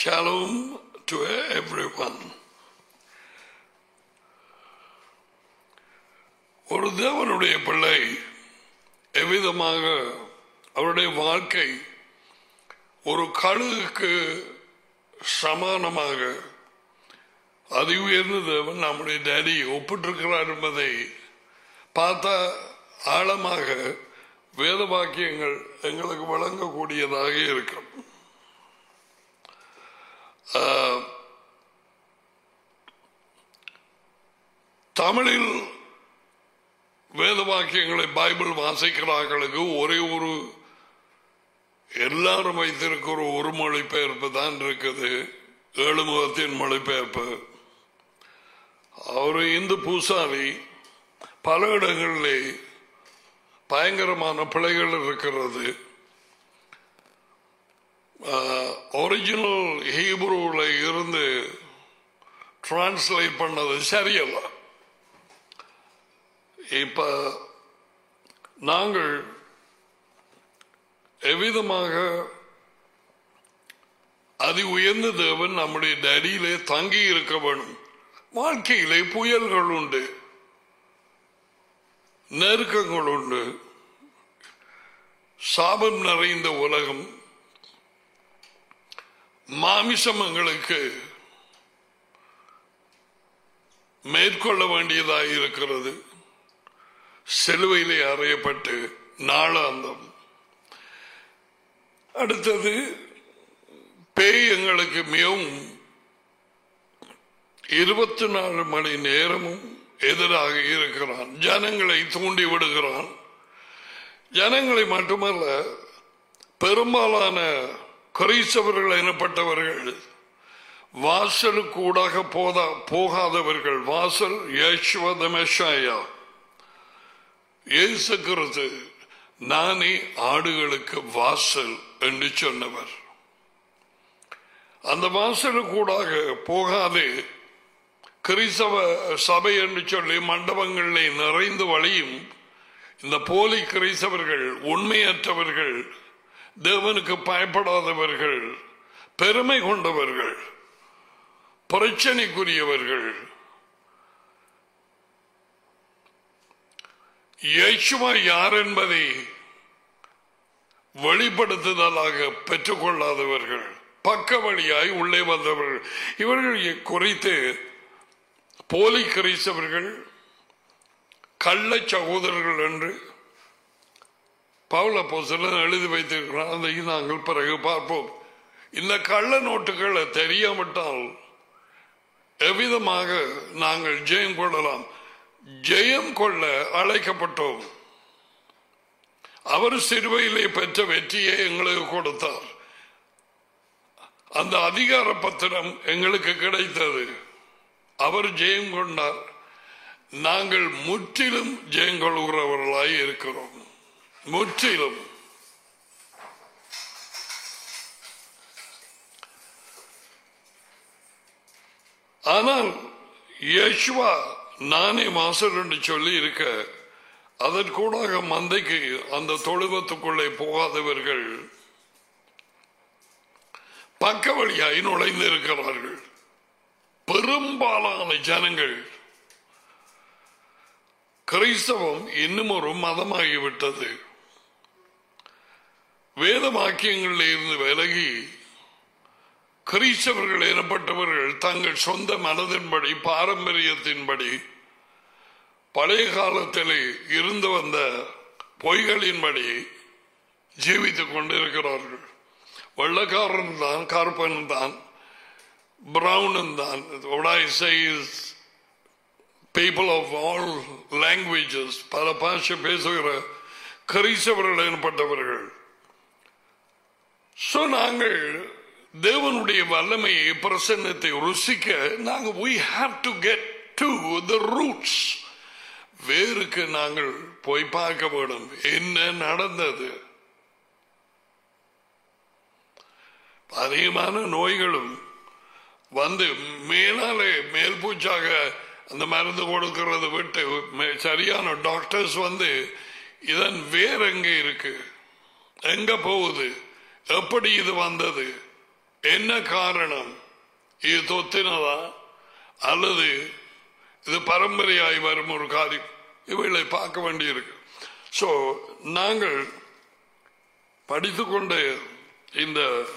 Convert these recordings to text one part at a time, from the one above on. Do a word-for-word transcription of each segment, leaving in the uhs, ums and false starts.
Shalom to everyone. ஒரு தேவனுடைய பிள்ளை எவ்விதமாக அவருடைய வாழ்க்கை ஒரு கழுகுக்கு சமானமாக அதி உயர்ந்த தேவன் நம்முடைய டேடி ஒப்பிட்டிருக்கிறார் என்பதை பார்த்தா ஆழமாக வேத வாக்கியங்கள் எங்களுக்கு வழங்கக்கூடியதாக இருக்கும். தமிழில் வேத வாக்கியங்களை பைபிள் வாசிக்கிறார்களுக்கு ஒரே ஒரு எல்லாரும் வைத்திருக்கிற ஒரு மொழிபெயர்ப்பு தான் இருக்குது, ஏழு முகத்தின் மொழிபெயர்ப்பு. அவர் இந்து பூசாரி, பல இடங்களிலே பயங்கரமான பிழைகள் இருக்கிறது. ஒரிஜினல் ஹீப்ரூல இருந்து டிரான்ஸ்லேட் பண்ணது சரியல்ல. இப்ப நாங்கள் எவ்விதமாக அதி உயர்ந்த தேவன் நம்முடைய டேடியிலே தங்கி இருக்க வேண்டும். வாழ்க்கையிலே புயல்கள் உண்டு, நெருக்கங்கள் உண்டு, சாபம் நிறைந்த உலகம். மாமிசம் எங்களுக்கு மேற்கொள்ள வேண்டியதாக இருக்கிறது. சிலுவையிலே அறையப்பட்டு நாளாந்தம். அடுத்தது பேய் எங்களுக்கு மிகவும் இருபத்தி நாலு மணி நேரமும் எதிராக இருக்கிறான். ஜனங்களை தூண்டி விடுகிறான். ஜனங்களை மட்டுமல்ல, பெரும்பாலான கிறிஸ்தவர்கள் எனப்பட்டவர்கள் வாசலுக்கூடாக போதா போகாதவர்கள். வாசல் யேசுவ மெஷாயா, இயேசு கிறிஸ்து நானே ஆடுகளுக்கு வாசல் என்று சொன்னவர். அந்த வாசலுக்கூடாக போகாது கிறிஸ்தவ சபை என்று சொல்லி மண்டபங்களிலே நிறைந்து வழியும் இந்த போலி கிறிஸ்தவர்கள், உண்மையற்றவர்கள், தேவனுக்கு பயப்படாதவர்கள், பெருமை கொண்டவர்கள், பிரச்சனைக்குரியவர்கள், இயேசுவா யார் என்பதை வெளிப்படுத்துதலாக பெற்றுக்கொள்ளாதவர்கள், பக்க வழியாய் உள்ளே வந்தவர்கள். இவர்கள் குறித்து போலி கிறிஸ்தவர்கள், கள்ள சகோதரர்கள் என்று பவுல் அப்போஸ்தலன் எழுதி வைத்திருக்கிறார். அதை நாங்கள் பிறகு பார்ப்போம். இந்த கள்ள நோட்டுகளை தெரியாவிட்டால் எவ்விதமாக நாங்கள் ஜெயம் கொள்ளலாம்? ஜெயம் கொள்ள அழைக்கப்பட்டோம். அவர் சிறுவையிலே பெற்ற வெற்றியை எங்களுக்கு கொடுத்தார். அந்த அதிகார பத்திரம் எங்களுக்கு கிடைத்தது. அவர் ஜெயம் கொண்டார். நாங்கள் முற்றிலும் ஜெயம் கொள்கிறவர்களாய் இருக்கிறோம். முற்றிலும். ஆனால் யேசுவா நானே வாசல் என்று சொல்லி இருக்க, அதற்கூடாக மந்தைக்கு அந்த தொழுவத்துக்குள்ளே போகாதவர்கள் பக்க வழியாய் நுழைந்து இருக்கிறார்கள். பெரும்பாலான ஜனங்கள் கிறிஸ்தவம் இன்னும் ஒரு மதமாகிவிட்டது. வேத வாக்கியங்களில் இருந்து விலகி கிறிஸ்தவர்கள் எனப்பட்டவர்கள் தங்கள் சொந்த மனதின்படி, பாரம்பரியத்தின்படி, பழைய காலத்திலே இருந்து வந்த பொய்களின்படி ஜீவித்துக் கொண்டிருக்கிறார்கள். வெள்ளக்காரன் தான், கருப்பன் தான், பிரவுன் தான். What I say is people of all languages, பல பாஷை பேசுகிற கிறிஸ்தவர்கள் எனப்பட்டவர்கள். சோ நாங்கள் தேவனுடைய வல்லமையை, பிரசன்னத்தை ருசிக்க நாங்கள் we have to get to the roots. வேருக்கு நாங்கள் போய் பார்க்க வேண்டும் என்ன நடந்தது. அதிகமான நோய்களும் வந்து மேலாலே மேல் பூச்சாக அந்த மருந்து கொடுக்கிறது விட்டு சரியான டாக்டர்ஸ் வந்து இதன் வேர் எங்க இருக்கு, எங்க போகுது, எப்படி இது வந்தது, என்ன காரணம்? இது தொத்தினதா அல்லது இது பரம்பரையாய் வரும் ஒரு காரியம்? இவைகளை பார்க்க வேண்டியிருக்கு. சோ நாங்கள் படித்துக்கொண்ட இந்த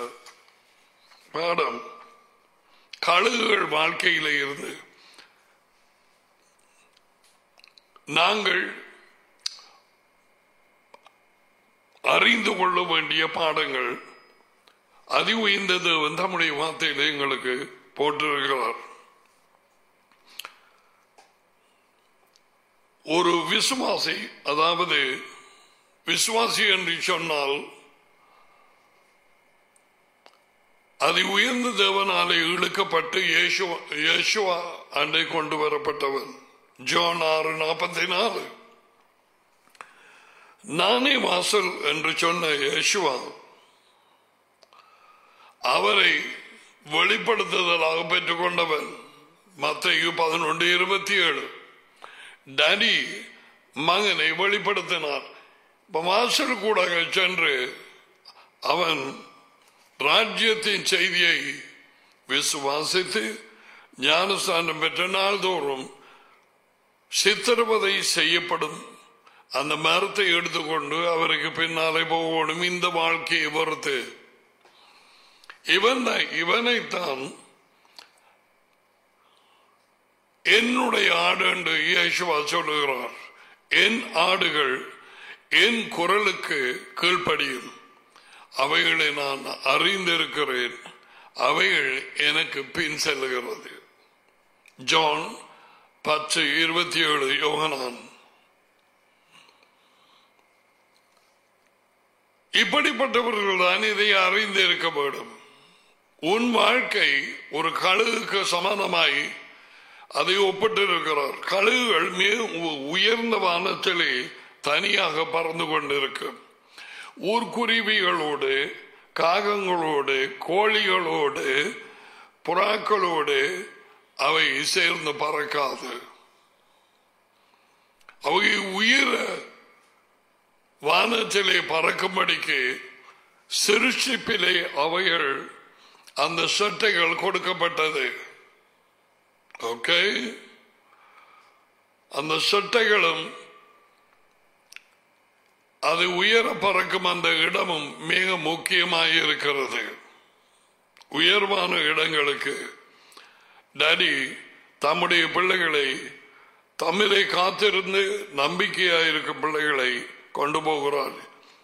பாடம் கழுகுகள் வாழ்க்கையில இருந்து நாங்கள் அறிந்து கொள்ள வேண்டிய பாடங்கள் அதி உயர்ந்த தேவன் தம்முடைய வார்த்தையில எங்களுக்கு போட்டிருக்கிறார். ஒரு விசுவாசி, அதாவது விசுவாசி என்று சொன்னால் அதி உயர்ந்த தேவனாலே இழுக்கப்பட்டு இயேசுவா அண்டை கொண்டு வரப்பட்டவன். ஜோன் ஆறு நாற்பத்தி நாலு நானே வாசல் என்று சொன்ன இயேசுவா அவரை வெளிப்படுத்துதலாக பெற்றுக் கொண்டவன். மத்தேயு பதினொன்று இருபத்தி ஏழு டாடி மகனை வெளிப்படுத்தினார். வாசல் கூட சென்று அவன் ராஜ்யத்தின் செய்தியை விசுவாசித்து ஞானஸ்தானம் பெற்ற நாள்தோறும் சித்திரவதை செய்யப்படும் அந்த மரத்தை எடுத்துக்கொண்டு அவருக்கு பின்னாலே போகணும். இந்த வாழ்க்கையை பொறுத்து இவன் இவனைத்தான் என்னுடைய ஆடு என்று இயேசுவா சொல்லுகிறார். என் ஆடுகள் என் குரலுக்கு கீழ்ப்படியும், அவைகளை நான் அறிந்திருக்கிறேன், அவைகள் எனக்கு பின் செல்லுகிறது. ஜான் பத்து இருபத்தி ஏழு யோகனான். இப்படிப்பட்டவர்கள் தான் இதை அறிந்து இருக்க வேண்டும். உன் வாழ்க்கை ஒரு கழுகுக்கு சமானமாய் அதை ஒப்பிட்டிருக்கிறார். கழுகுகள் மிக உயர்ந்த வானத்திலே தனியாக பறந்து கொண்டிருக்கும். ஊர்க்குருவிகளோடு, காகங்களோடு, கோழிகளோடு, புறாக்களோடு அவை சேர்ந்து பறக்காது. அவை உயிர வானத்திலே பறக்கும்படிக்கு சிருஷ்டிப்பிலே அவைகள் அந்த சட்டைகள் கொடுக்கப்பட்டது. ஓகே, அந்த சட்டைகளும் அது உயர பறக்கும் அந்த இடமும் மிக முக்கியமாக இருக்கிறது. உயர்வான இடங்களுக்கு டாடி தம்முடைய பிள்ளைகளை தம்மிலே காத்திருந்து நம்பிக்கையாயிருக்கும் பிள்ளைகளை கொண்டு போகிறார்.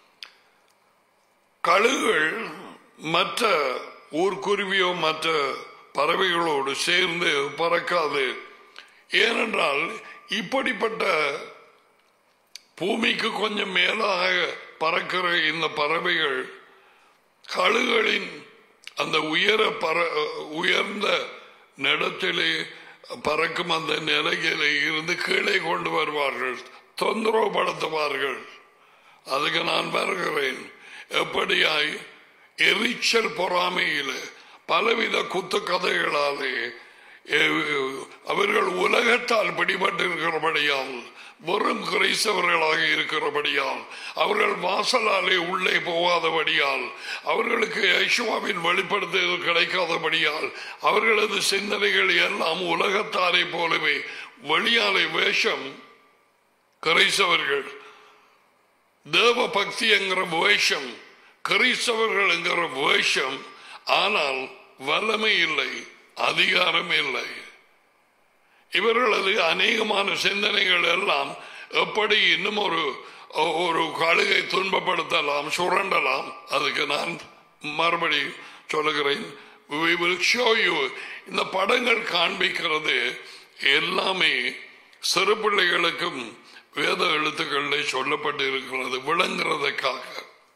கழுகுகள் மற்ற ஊர்க்குருவியோ மற்ற பறவைகளோடு சேர்ந்து பறக்காது. ஏனென்றால் இப்படிப்பட்ட பூமிக்கு கொஞ்சம் மேலாக பறக்கிற இந்த பறவைகள் கழுகுகளின் அந்த உயர பற உயர்ந்த நிலத்திலே பறக்கும் அந்த நிலையிலே இருந்து கீழே கொண்டு வருவார்கள், தொந்தரவு படுத்துவார்கள். அதுக்கு நான் வருகிறேன். எப்படியாய் எரிச்சல் பொறாமையில் பலவித குத்து கதைகளாலே அவர்கள் உலகத்தால் பிடிபட்டிருக்கிறபடியால், வெறும் கிறிஸ்தவர்களாக இருக்கிறபடியால், அவர்கள் வாசலாலே உள்ளே போகாதபடியால், அவர்களுக்கு யேசுவாவின் வெளிப்படுத்துதல் கிடைக்காதபடியால், அவர்களது சிந்தனைகள் எல்லாம் உலகத்தாரை போலவே வெளியாலே வேஷம். கிறிஸ்தவர்கள் தேவ பக்தி என்கிற வேஷம், கிறிஸ்தவர்கள் என்கிற வேஷம். ஆனால் வல்லமை இல்லை, அதிகாரம் இல்லை. இவர்களது அநேகமான சிந்தனைகள் எல்லாம் எப்படி இன்னும் ஒரு ஒரு கழுகை துன்பப்படுத்தலாம், சுரண்டலாம். அதுக்கு நான் மறுபடி சொல்லுகிறேன். We will show you. இந்த படங்கள் காண்பிக்கிறது எல்லாமே சிறு பிள்ளைகளுக்கும் வேத எழுத்துக்களில் சொல்லப்பட்டு இருக்கிறது விளங்குறதுக்காக.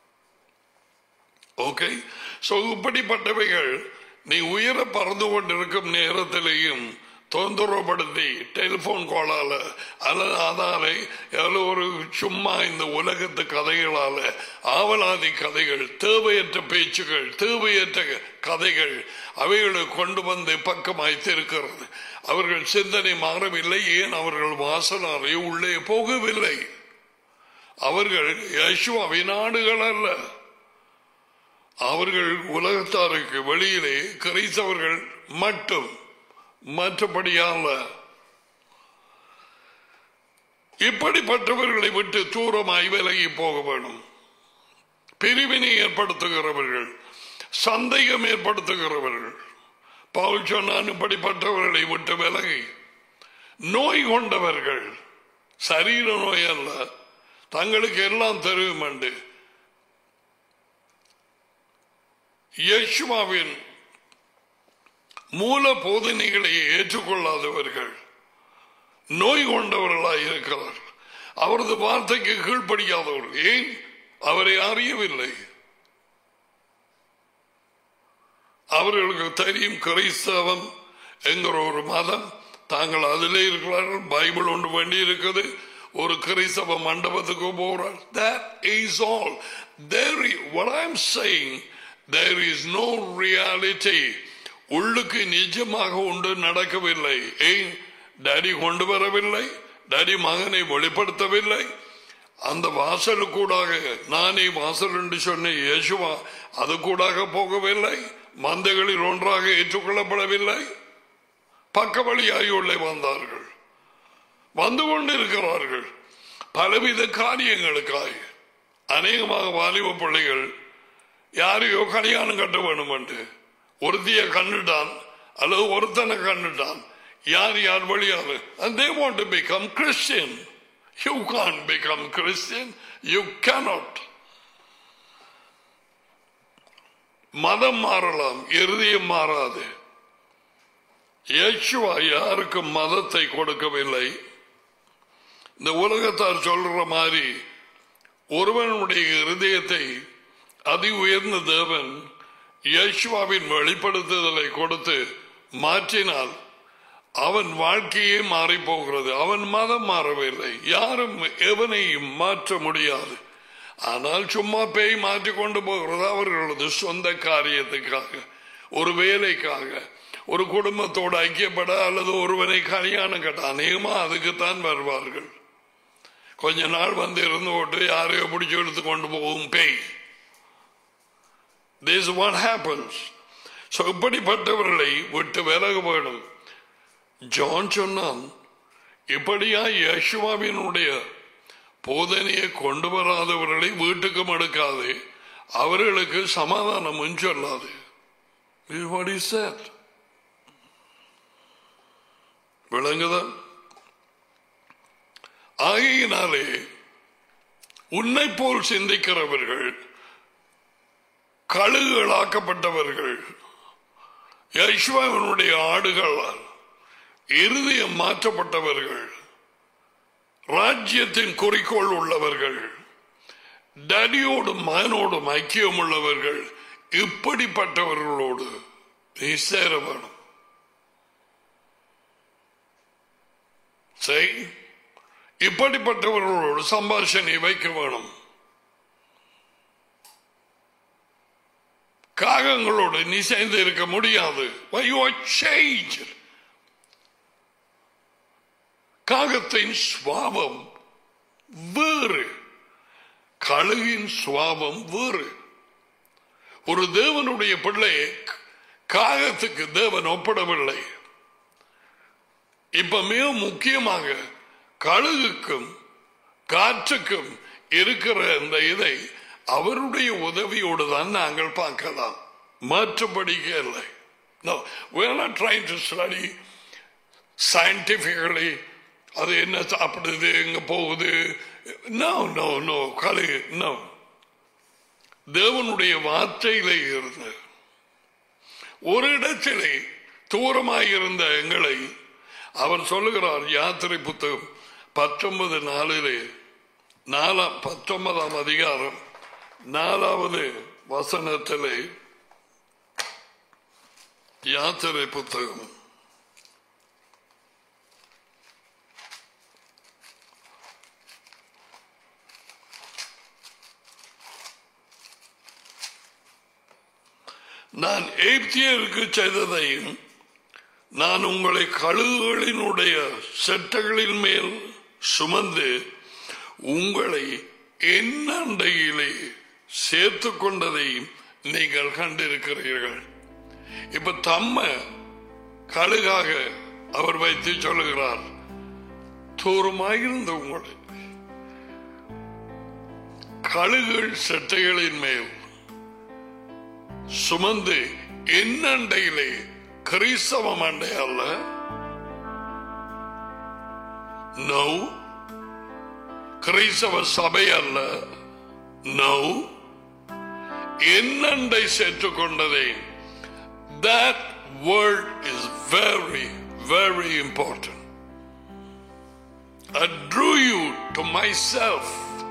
ஓகே, சோ இப்படிப்பட்டவைகள் நீ உயர பறந்து கொண்டிருக்கும் நேரத்திலேயும் தொந்தரவுப்படுத்தி டெலிபோன் காலால அல்லது அதாலே ஒரு சும்மா இந்த உலகத்து கதைகளால, ஆவலாதி கதைகள், தேவையற்ற பேச்சுகள், தேவையற்ற கதைகள் அவைகளை கொண்டு வந்து பக்கமாய் இருக்கிறது. அவர்கள் சிந்தனை மாறவில்லை. ஏன்? அவர்கள் வாசலாலே உள்ளே போகவில்லை. அவர்கள் யேசுவின் ஆடுகள் அல்ல. அவர்கள் உலகத்தாருக்கு வெளியிலே கிறிஸ்தவர்கள் மட்டும், மற்றபடியால. இப்படிப்பட்டவர்களை விட்டு தூரமாய் விலகி போக வேண்டும். பிரிவினை ஏற்படுத்துகிறவர்கள், சந்தேகம் ஏற்படுத்துகிறவர்கள், பவுல் சொன்னான் இப்படிப்பட்டவர்களை விட்டு விலகி. நோய் கொண்டவர்கள், சரீர நோய் அல்ல, தங்களுக்கு எல்லாம் தெரியும் என்று இயேசுவின் மூல போதனைகளை ஏற்றுக்கொள்ளாதவர்கள், நோய் கொண்டவர்களாக இருக்கிறார்கள். அவரது வார்த்தைக்கு கீழ்ப்படியாதவர்கள். ஏன்? அவரை அறியவில்லை. அவர்களுக்கு தெரியும் கிறிஸ்தவம் என்கிற ஒரு மதம், தாங்கள் அதிலே இருக்கிறார்கள், பைபிள் ஒன்று வேண்டி இருக்குது, ஒரு கிறிஸ்தவ மண்டபத்துக்கு போறார். That is all. There is, what I am saying, there is no reality. உள்ளுக்கு நிஜமாக ஒன்று நடக்கவில்லை. ஏன்? டாடி கொண்டு வரவில்லை, டாடி மகனை வெளிப்படுத்தவில்லை. அந்த வாசலுக்கூடாக, நானே வாசல் என்று சொன்ன இயேசுவா அது கூடாக போகவில்லை, மந்தைகளில் ஒன்றாக ஏற்றுக்கொள்ளப்படவில்லை. பக்க வழியாய் உள்ளே வந்தார்கள், வந்து கொண்டிருக்கிறார்கள் பலவித காரியங்களுக்காக. அநேகமாக வாலிப பிள்ளைகள் யாரையோ கல்யாணம் கட்ட வேண்டும் என்று ஒருத்திய கண்டுட்டான் அல்லது ஒருத்தனை கண்டுட்டான், யார் யார் வழியாக, and they want to become Christian. You can't become Christian. You cannot. மதம் மாறலாம், இருதயம் மாறாது. இயேசுவா யாருக்கும் மதத்தை கொடுக்கவில்லை. இந்த உலகத்தார் சொல்ற மாதிரி ஒருவனுடைய இருதயத்தை அதி உயர்ந்த தேவன் இயேசுவின் வெளிப்படுத்துதலை கொடுத்து மாற்றினால் அவன் வாழ்க்கையே மாறி போகிறது. அவன் மதம் மாறவில்லை. யாரும் எவனையும் மாற்ற முடியாது. ஆனால் சும்மா பேய் மாற்றி கொண்டு போகிறது அவர்களது சொந்த காரியத்துக்காக, ஒரு வேலைக்காக, ஒரு குடும்பத்தோடு ஐக்கியப்பட அல்லது ஒருவனை கல்யாணம் கட்ட. அநேகமா அதுக்குத்தான் வருவார்கள். கொஞ்ச நாள் வந்து இருந்து போட்டு யாரையோ பிடிச்சி எடுத்து கொண்டு போகும் பேய். This is what happens. So இப்படிப்பட்டவர்களை விட்டு விலக வேண்டும். ஜான் சொன்னான், இப்படியா இயேசுவினுடைய போதனையை கொண்டு வராதவர்களை வீட்டுக்கும் எடுக்காது, அவர்களுக்கு சமாதானமும் சொல்லாது. விளங்குதா? ஆகையினாலே உன்னை போல் சிந்திக்கிறவர்கள், கழுகுகளாக்கப்பட்டவர்கள், யெகோவாவினுடைய ஆடுகளால் இருதயம் மாற்றப்பட்டவர்கள், ராஜ்யத்தின் குறிக்கோள் உள்ளவர்கள், டடியோடும் மகனோடும் ஐக்கியம் உள்ளவர்கள், இப்படிப்பட்டவர்களோடு நீ சேர வேணும். சரி, இப்படிப்பட்டவர்களோடு சம்பாஷணை வைக்க வேணும். காகங்களோடு நீ சேர்ந்து இருக்க முடியாது. Why you are changed? காகத்தின் சுவாபம் வேறு, கழுகின் சுவாபம் வேறு. ஒரு தேவனுடைய பிள்ளை காகத்துக்கு தேவன் ஒப்பிடவில்லை. இப்ப மிக முக்கியமாக கழுகுக்கும் காற்றுக்கும் இருக்கிற இந்த இதை அவருடைய உதவியோடு தான் நாங்கள் பார்க்கலாம், மற்றபடிக்கு இல்லை. No, we are not trying to study scientifically அது என்ன சாப்பிடுது, எங்க போகுது. நோ நோ நோ கழுகு நோ. தேவனுடைய வார்த்தையிலே இருந்து ஒரு இடத்திலே தூரமாயிருந்த எங்களை அவர் சொல்லுகிறார். யாத்திரை புத்தகம் பத்தொன்பது நாளிலே நாலாம் பத்தொன்பதாம் அதிகாரம் நாலாவது வசனத்திலே, யாத்திரை புத்தகம் நான் எகிப்தியருக்கு செய்ததையும் நான் உங்களை கழுகுகளினுடைய செட்டைகளின் மேல் சுமந்து உங்களை என் அண்டையிலே சேர்த்து கொண்டதையும் நீங்கள் கண்டிருக்கிறீர்கள். இப்ப தம்ம கழுகாக அவர் வைத்து சொல்லுகிறார், தூரமாயிருந்த உங்களை கழுகுகள் செட்டைகளின் மேல் சுமந்து என்னண்டையிலே, கிறிஸ்தவ மண்டை அல்ல, நோ, கிறிஸ்தவ சபை அல்ல, நோ, என்னண்டை சேர்த்துக் கொண்டதே. That word is very, very important. I drew you to myself.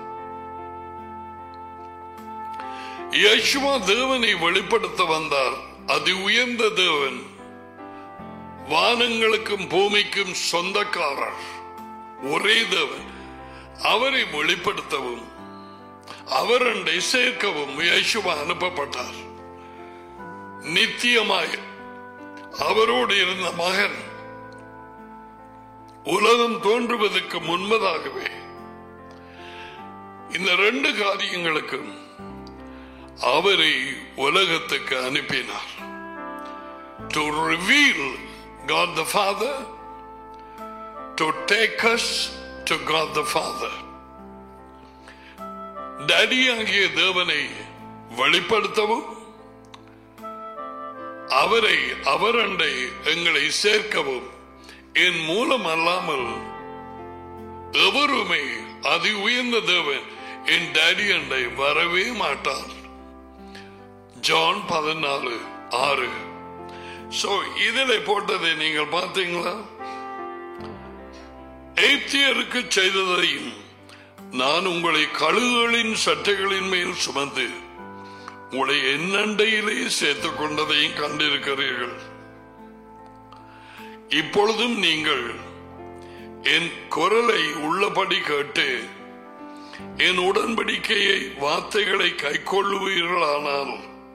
Yeshua தேவனை வெளிப்படுத்த வந்தார். அதி உயர்ந்த தேவன், வானங்களுக்கும் பூமிக்கும் சொந்தக்காரர், ஒரே தேவன். அவரை வெளிப்படுத்தவும் அவரண்டை சேர்க்கவும் யேசுவா அனுப்பப்பட்டார். நித்தியமாய் அவரோடு இருந்த மகன் உலகம் தோன்றுவதற்கு முன்பதாகவே இந்த ரெண்டு காரியங்களுக்கும் அவரை உலகத்துக்கு அனுப்பினார். To reveal God the Father, to take us to God the Father. டேடியாகிய தேவனை வெளிப்படுத்தவும் அவரை அவரண்டை எங்களை சேர்க்கவும் என் மூலம் அல்லாமல் எவருமே அதி உயர்ந்த தேவன் என் டேடி அண்டை வரவே மாட்டார். ஜான் பதினாலு ஆறு. சோ இதில் போட்டதை நீங்கள் பார்த்தீங்களா? எய்த்தியருக்கு செய்ததையும் நான் உங்களை கழுகுகளின் சட்டைகளின் மேல் சுமந்து உங்களை என்னண்டையிலே சேர்த்துக் கொண்டதையும் கண்டிருக்கிறீர்கள். இப்பொழுதும் நீங்கள் என் குரலை உள்ளபடி கேட்டு என் உடன்படிக்கையை வார்த்தைகளை கைக்கொள்ளுவீர்களானால்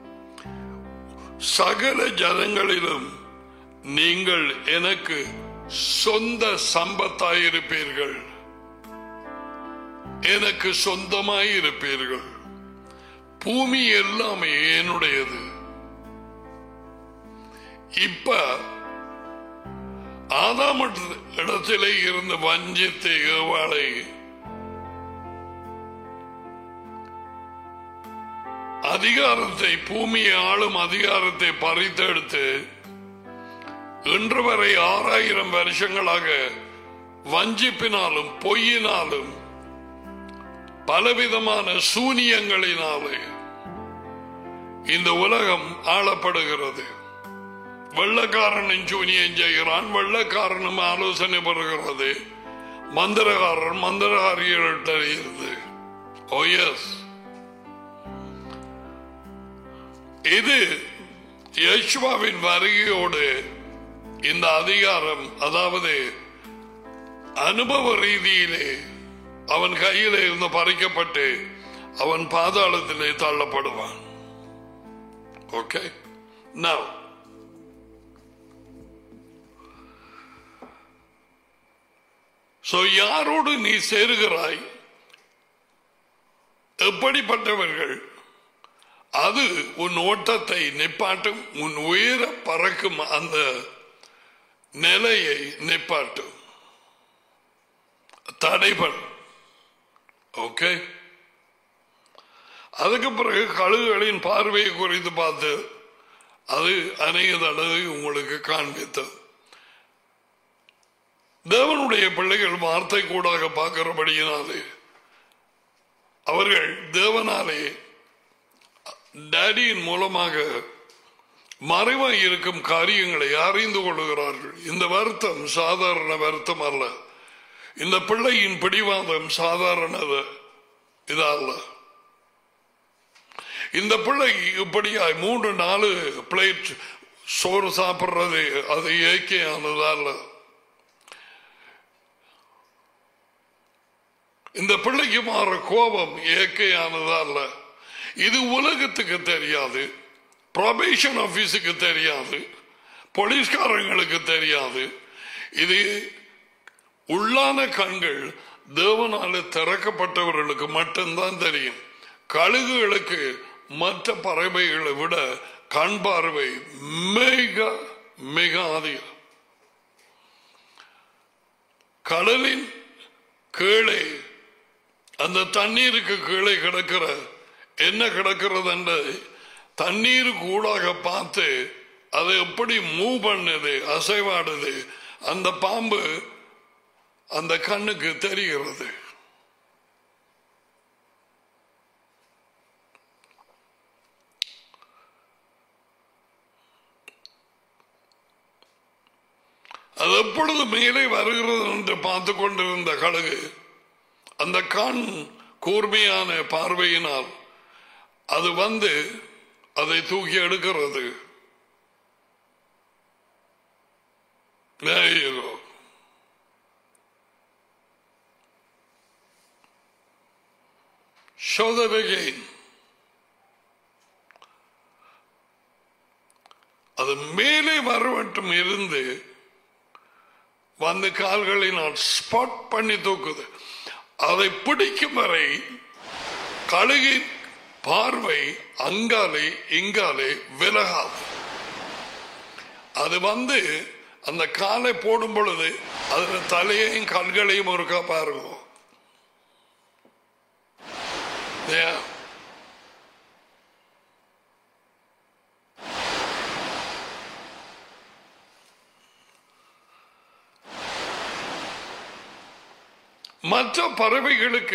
சகல ஜனங்களிலும் நீங்கள் எனக்கு சொந்த சம்பத்தாயிருப்பீர்கள், எனக்கு சொந்தமாயிருப்பீர்கள். பூமி எல்லாமே என்னுடையது. இப்ப ஆதாம் இடத்திலே இருந்து வஞ்சித்த ஏவாளை அதிகாரத்தை, பூமியை ஆளும் அதிகாரத்தை பறித்தெடுத்து இன்று வரை ஆறாயிரம் வருஷங்களாக வஞ்சிப்பினாலும் பொய்யினாலும் பலவிதமான சூனியங்களினாலே இந்த உலகம் ஆளப்படுகிறது. வெள்ளக்காரன் சூனியம் செய்கிறான், வெள்ளக்காரனும் ஆலோசனை பெறுகிறது, மந்திரகாரன் மந்திரகாரியிட்ட இருந்து. ஓ எஸ், இது யேசுவாவின் வருகையோடு இந்த அதிகாரம், அதாவது அனுபவ ரீதியிலே அவன் கையிலே இருந்து பறிக்கப்பட்டு அவன் பாதாளத்திலே தள்ளப்படுவான். ஓகே, நவ் சோ யாரோடு நீ சேருகிறாய், எப்படிப்பட்டவர்கள், அது உன் ஓட்டத்தை நிப்பாட்டும், உன் உயர பறக்கும் அந்த நிலையை நிப்பாட்டும், தடைபடும். ஓகே, அதுக்கு பிறகு கழுகுகளின் பார்வையை குறித்து பார்த்து அது அநேக தடவை உங்களுக்கு காண்பித்தது. தேவனுடைய பிள்ளைகள் வார்த்தை கூடாக பார்க்கிறபடியினாலே அவர்கள் தேவனாலே டேடியின் மூலமாக மறைவாய் இருக்கும் காரியங்களை அறிந்து கொள்ளுகிறார்கள். இந்த வருத்தம் சாதாரண வருத்தம் அல்ல. இந்த பிள்ளையின் பிடிவாதம் சாதாரண இதல்ல. இந்த பிள்ளை இப்படியாய் மூன்று நாலு பிளேட் சோறு சாப்பிடுறது அது இயற்கையானதல்ல. இந்த பிள்ளைக்கு மாற கோபம் இயற்கையானதல்ல. இது உலகத்துக்கு தெரியாது, ப்ரொபேஷன் ஆபீஸுக்கு தெரியாது, போலீஸ்காரங்களுக்கு தெரியாது. இது உள்ளான கண்கள் தேவனால திறக்கப்பட்டவர்களுக்கு மட்டும்தான் தெரியும். கழுகுகளுக்கு மற்ற பறவைகளை விட கண் பார்வை மிக மிக அதிகம். கடலின் கீழே அந்த தண்ணீருக்கு கீழே கிடக்கிற என்ன கிடக்கிறது என்று தண்ணீர் கூடாக பார்த்து அதை எப்படி மூவ் பண்ணுது, அசைவாடுது, அந்த பாம்பு அந்த கண்ணுக்கு தெரிகிறது. அது எப்பொழுது மேலே வருகிறது என்று பார்த்து கொண்டிருந்த கழுகு அந்த கண் கூர்மையான பார்வையினால் அது வந்து அதை தூக்கி எடுக்கிறது. Show that again. அது மேலே வரவட்டும் இருந்து வந்து கால்களினால் ஸ்பாட் பண்ணி தூக்குது. அதை பிடிக்கும் வரை கழுகின் பார்வை அங்காலே இங்காலே விலகாது. அது வந்து அந்த காலை போடும் பொழுது அதுல தலையையும் கண்களையும் ஒருக்கா பாருங்க. மற்ற பறவைகளுக்கு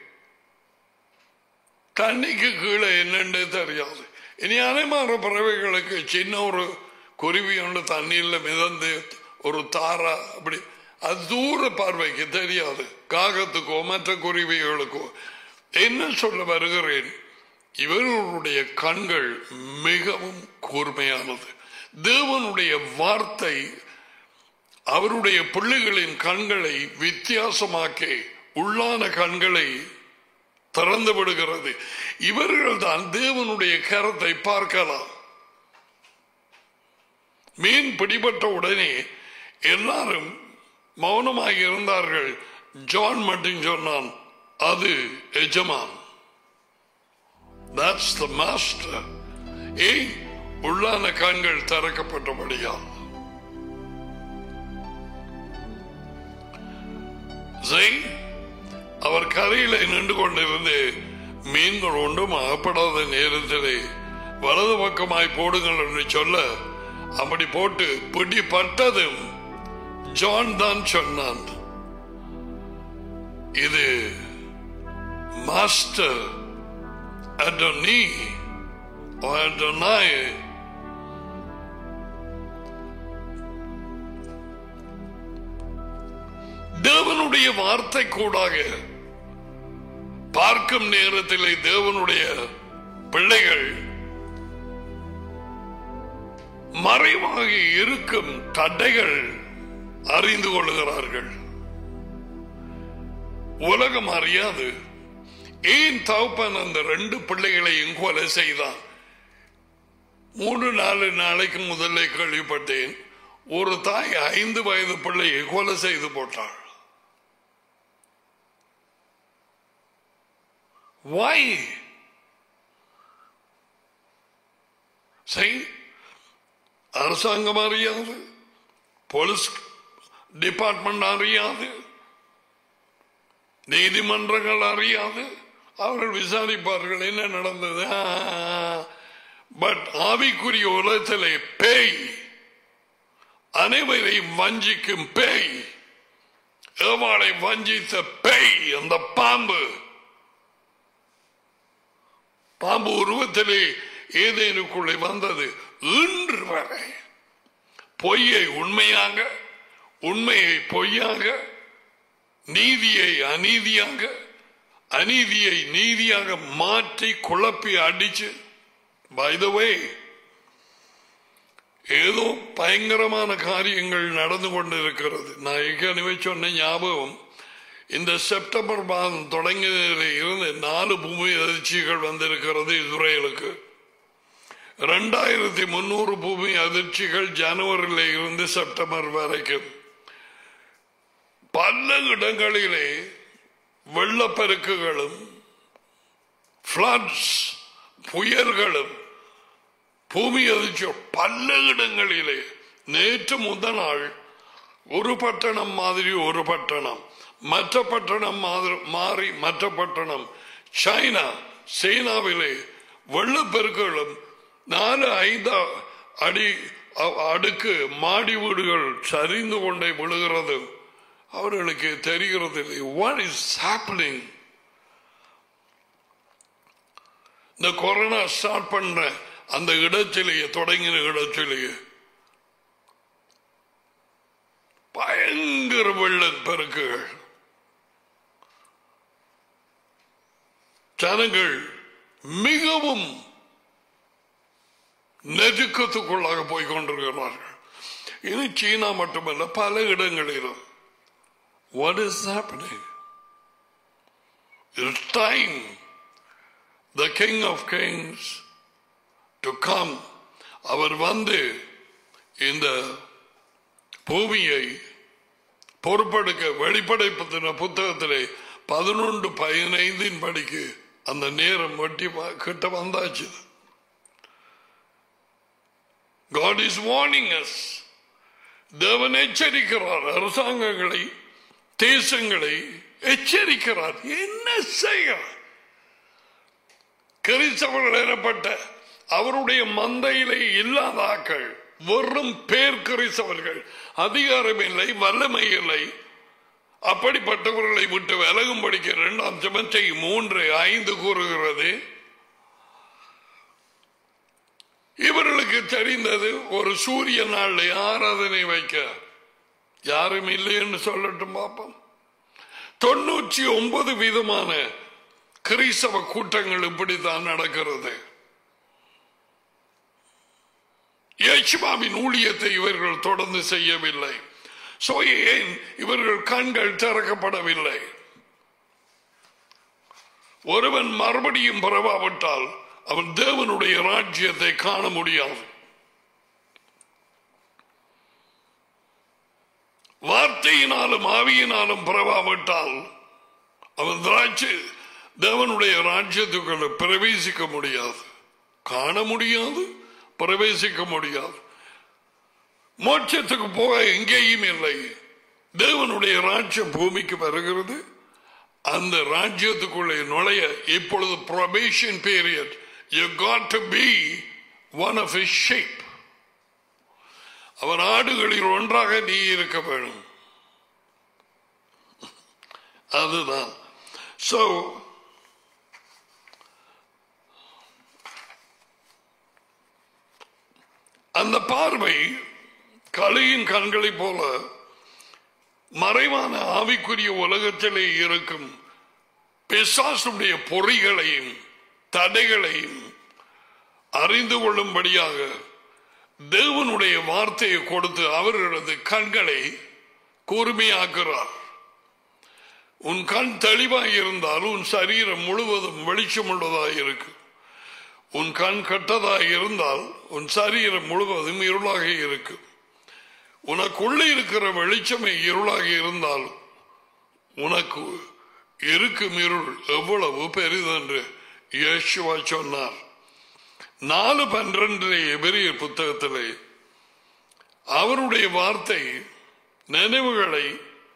தண்ணிக்கு கீழே என்னன்னு தெரியாது. இனி அனைமாற பறவைகளுக்கு சின்ன ஒரு குருவி ஒன்று தண்ணீர்ல மிதந்து ஒரு தாரா அப்படி அது தூர பார்வைக்கு தெரியாது. காகத்துக்கோ மற்ற குருவிகளுக்கோ. என்ன சொல்ல வருகிறேன், இவர்களுடைய கண்கள் மிகவும் கூர்மையானது. தேவனுடைய வார்த்தை அவருடைய பிள்ளைகளின் கண்களை வித்தியாசமாக்கி உள்ளான கண்களை திறந்து விடுகிறது. இவர்கள் தான் தேவனுடைய கரத்தை பார்க்கலாம். மீன் பிடிபட்ட உடனே எல்லாரும் மௌனமாக இருந்தார்கள். ஜான் மட்டும் சொன்னான், அது எஜமான். That's the master. ஏய், உள்ளான கண்கள் திறக்கப்பட்டபடியா. அவர் கரையில நின்று கொண்டிருந்து மீன்கள் ஒன்றும் அகப்படாத நேரத்திலே வலது பக்கமாய் போடுங்கள் என்று சொல்ல அப்படி போட்டு பிடிப்பட்டதும் ஜான் தான் சொன்னான், இது மாஸ்டர் அடோனி அடோனாய் தேவனுடைய வார்த்தை கூடாக பார்க்கும் நேரத்தில் தேவனுடைய பிள்ளைகள் மறைவாக இருக்கும் தடைகள் அறிந்து கொள்கிறார்கள். உலகம் அறியாது. ஏன் தகப்பன் அந்த ரெண்டு பிள்ளைகளையும் கொலை செய்தான்? மூன்று நாலு நாளைக்கு முதல்ல கேள்விப்பட்டேன், ஒரு தாய் ஐந்து வயது பிள்ளையை கொலை செய்து போட்டாள். Why? சரி, அரசாங்கம் அறியாது, போலீஸ் டிபார்ட்மெண்ட் அறியாது, நீதிமன்றங்கள் அறியாது. அவர்கள் விசாரிப்பார்கள் என்ன நடந்தது. பட் ஆவிக்குரிய உலகத்திலே பேய், அனைவரையும் வஞ்சிக்கும் பேய், ஏவாளை வஞ்சித்த பேய், அந்த பாம்பு பாம்பு உருவத்திலே ஏதேனுக்குள்ளே வந்தது. இன்று வரை பொய்யை உண்மையாக, உண்மையை பொய்யாக, நீதியை அநீதியாக, அநீதியை நீதியாக மாற்றி குழப்பி அடிச்சு, பை த வே ஏதோ பயங்கரமான காரியங்கள் நடந்து கொண்டிருக்கிறது. நான் ஏற்கனவே சொன்ன ஞாபகம், இந்த செப்டம்பர் மாதம் தொடங்கியதில் இருந்து நாலு பூமி அதிர்ச்சிகள் வந்திருக்கிறது இஸ்ரேலுக்கு. இரண்டாயிரத்தி முன்னூறு பூமி அதிர்ச்சிகள் ஜனவரியில இருந்து செப்டம்பர் வரைக்கும். பல இடங்களிலே வெள்ளப்பெருக்குகளும், ஃப்ளட்ஸ், புயல்களும் பூமி அதிர்ச்சி பல இடங்களிலே நேற்று முதல் நாள் ஒரு பட்டணம் மாதிரி ஒரு பட்டணம், மற்ற பட்டணம் மாதிரி மாறி மற்ற பட்டணம். சைனா சீனாவிலே வெள்ளப்பெருக்களும் நாலு ஐந்து அடி அடுக்கு மாடி வீடுகள் சரிந்து கொண்டே விழுகிறது. அவர்களுக்கு தெரிகிறது what is happening. இந்த கொரோனா ஸ்டார்ட் பண்ண அந்த இடத்திலேயே தொடங்கின இடத்திலேயே பயங்கர வெள்ளப்பெருக்குகள், ஜனங்கள் மிகவும் நெருக்கத்துக்குள்ளாக போய்கொண்டிருக்கிறார்கள். இது சீனா மட்டுமல்ல, பல இடங்களிலும். What is happening? It's time the King of Kings to come. அவர் வந்து இந்த பூமியை பொறுப்பெடுக்க வெளிப்படைப்பத்தின புத்தகத்திலே பதினொன்று பதினைந்தின் படிக்கு அந்த நேரம் வெட்டி கிட்ட வந்தாச்சு. God is warning us. தேவன் எச்சரிக்கிறார், அரசாங்கங்களை தேசங்களை எச்சரிக்கிறார். என்ன செய்ய கிறிஸ்தவர்கள் எனப்பட்ட அவருடைய மந்தையிலே இல்லாதாக்கள் வெறும் பேர் கிறிஸ்தவர்கள், அதிகாரம் இல்லை, வல்லமை இல்லை. அப்படிப்பட்டவர்களை விட்டு விலகும்படிக்க இரண்டாம் தீமோத்தேயு மூன்று ஐந்து கூறுகிறது. இவர்களுக்கு தெரிந்தது ஒரு சூரிய நாளை ஆராதனை வைக்க யாரும் இல்லை என்று சொல்லட்டும் பார்ப்போம். தொண்ணூற்றி ஒன்பது விதமான கிறிஸ்தவ கூட்டங்கள் இப்படித்தான் நடக்கிறது. இயேசுவின் ஊழியத்தை இவர்கள் தொடர்ந்து செய்யவில்லை. சோ ஏன் இவர்கள் கண்கள் திறக்கப்படவில்லை? ஒருவன் மறுபடியும் பிறவாவிட்டால் அவன் தேவனுடைய ராஜ்யத்தை காண முடியாது. வார்த்தையினாலும் ஆவியினாலும் பிறவாவிட்டால் அவன் திராட்சை தேவனுடைய ராஜ்யத்துக்குள்ள பிரவேசிக்க முடியாது, காண முடியாது, பிரவேசிக்க முடியாது. மோட்சத்துக்கு போக எங்கேயும் இல்லை. தேவனுடைய ராஜ்யம் பூமிக்கு வருகிறது. அந்த ராஜ்யத்துக்குள்ளே நுழைய இப்பொழுது probation period. You got to be one of his sheep. அவர் ஆடுகளில் ஒன்றாக நீ இருக்க வேண்டும். அதுதான். So அந்த பார்வை கலையின் கண்களை போல மறைவான ஆவிக்குரிய உலகத்திலே இருக்கும் பிசாசுடைய பொறிகளையும் தடைகளையும் அறிந்து கொள்ளும்படியாக தேவனுடைய வார்த்தையை கொடுத்து அவர்களது கண்களை கூர்மையாக்குறார். உன் கண் தெளிவாக இருந்தால் உன் சரீரம் முழுவதும் வெளிச்சம் உள்ளதாக இருக்கு. உன் கண் கட்டதாக இருந்தால் உன் சரீரம் முழுவதும் இருளாக இருக்கு. உனக்குள்ளே இருக்கிற வெளிச்சமே இருளாக இருந்தால் உனக்கு இருக்கும் இருள் எவ்வளவு பெரிதென்று இயேசுவா சொன்னார். நாலு பன்னிரண்டு எபிரேயர் புத்தகத்திலே அவருடைய வார்த்தை நினைவுகளை,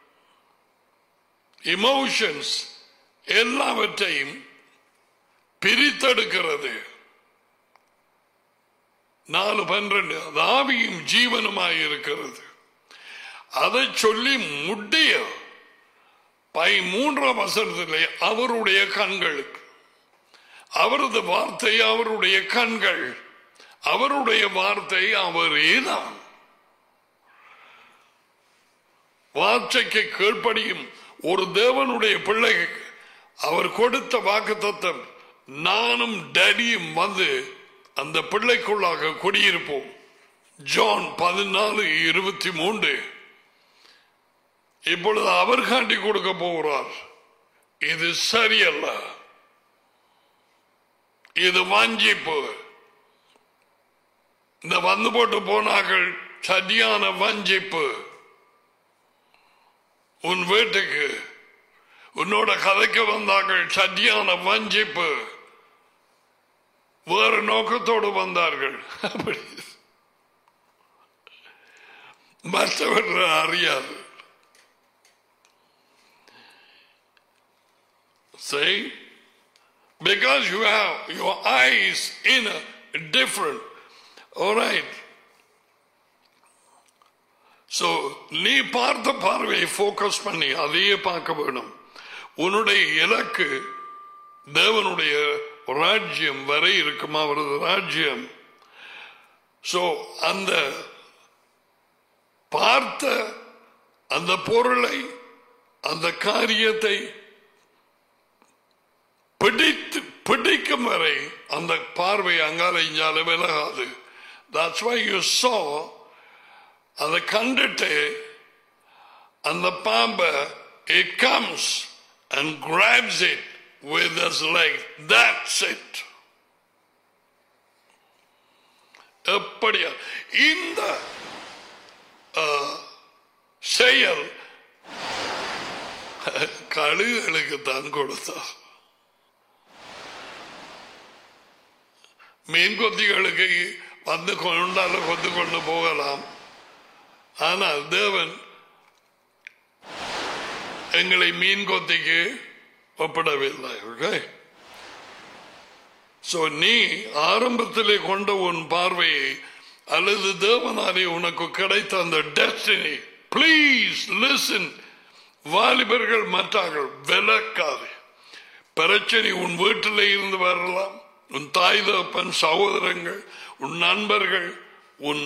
இமோஷன்ஸ் எல்லாவற்றையும் பிரித்தெடுக்கிறது. நாலு பன்னிரண்டு ஆவியும் ஜீவனுமாய் இருக்கிறது. அதை சொல்லி முட்டிய பை மூன்றாம் வசனத்திலே அவருடைய கண்களுக்கு அவரது வார்த்தை அவருடைய கண்கள், அவருடைய வார்த்தை அவரேதான். வார்த்தைக்கு கீழ்ப்படியும் ஒரு தேவனுடைய பிள்ளை அவர் கொடுத்த வாக்குத்தத்தம், நானும் டேடியும் வந்து அந்த பிள்ளைக்குள்ளாக குடியிருப்போம். ஜான் பதினாலு இருபத்தி மூன்று. இப்பொழுது அவர் காட்டி கொடுக்க போகிறார். இது சரியல்ல, இது வஞ்சிப்பு. இந்த வந்து போட்டு போனார்கள் சரியான வஞ்சிப்பு. உன் வீட்டுக்கு உன்னோட கதைக்கு வந்தார்கள் சரியான வஞ்சிப்பு. வேறு நோக்கத்தோடு வந்தார்கள். அப்படி மற்றவர்கள் அறியாது. Say, because you have your eyes in a different. All right. So, நீ பார்த்த பார்வையை போக்கஸ் பண்ணி அதையே பார்க்க வேணும். உன்னுடைய இலக்கு தேவனுடைய ராஜ்யம் வரை இருக்கும், அவரது ராஜ்யம். சோ அந்த பார்த்த அந்த பொருளை, அந்த காரியத்தை பிடித்து பிடிக்கும் வரை அந்த பார்வை அங்கால இஞ்சால விலகாது. That's why you saw அதை கண்டுட்டு அந்த பாம்பை it comes and grabs it with his leg. That's it. எப்படியா இந்த செயல் கழுகுகளுக்கு தான் கொடுத்தார். மீன் கொத்திகளுக்கு வந்து கொண்டாலும் கொத்து கொண்டு போகலாம். ஆனால் தேவன் எங்களை மீன் கொத்திக்கு ஒப்பிடவில்லை. ஓகே, சோ நீ ஆரம்பத்திலே கொண்ட உன் பார்வையை அல்லது தேவனாலே உனக்கு கிடைத்த அந்த டெஸ்டினி, பிளீஸ் லிசன். வாலிபர்கள் மற்றார்கள் விலக்காது. பிரச்சனை உன் வீட்டில் இருந்து வரலாம், உன் தாய் தகப்பன் சகோதரங்கள், உன் நண்பர்கள், உன்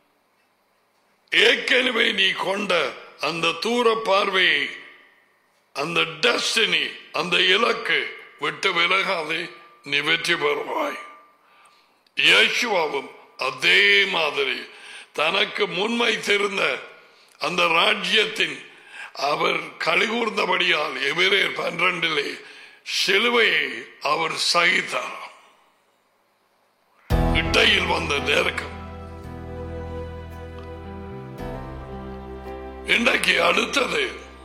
ஏற்கனவே நீ கொண்ட அந்த தூர பார்வையை, அந்த டெஸ்டினி, அந்த இலக்கு விட்டு விலகாதே, நீ வெற்றி பெறுவாய். இயேசுவும் அதே மாதிரி தனக்கு முன்மை தெரிந்த அந்த ராஜ்யத்தின் அவர் கலிகூர்ந்தபடியால் எபிரேயர் பன்னிரண்டிலே சிலுவையை அவர் சகித்தார். இடையில் வந்த நெருக்கம். இன்றைக்கு அடுத்தது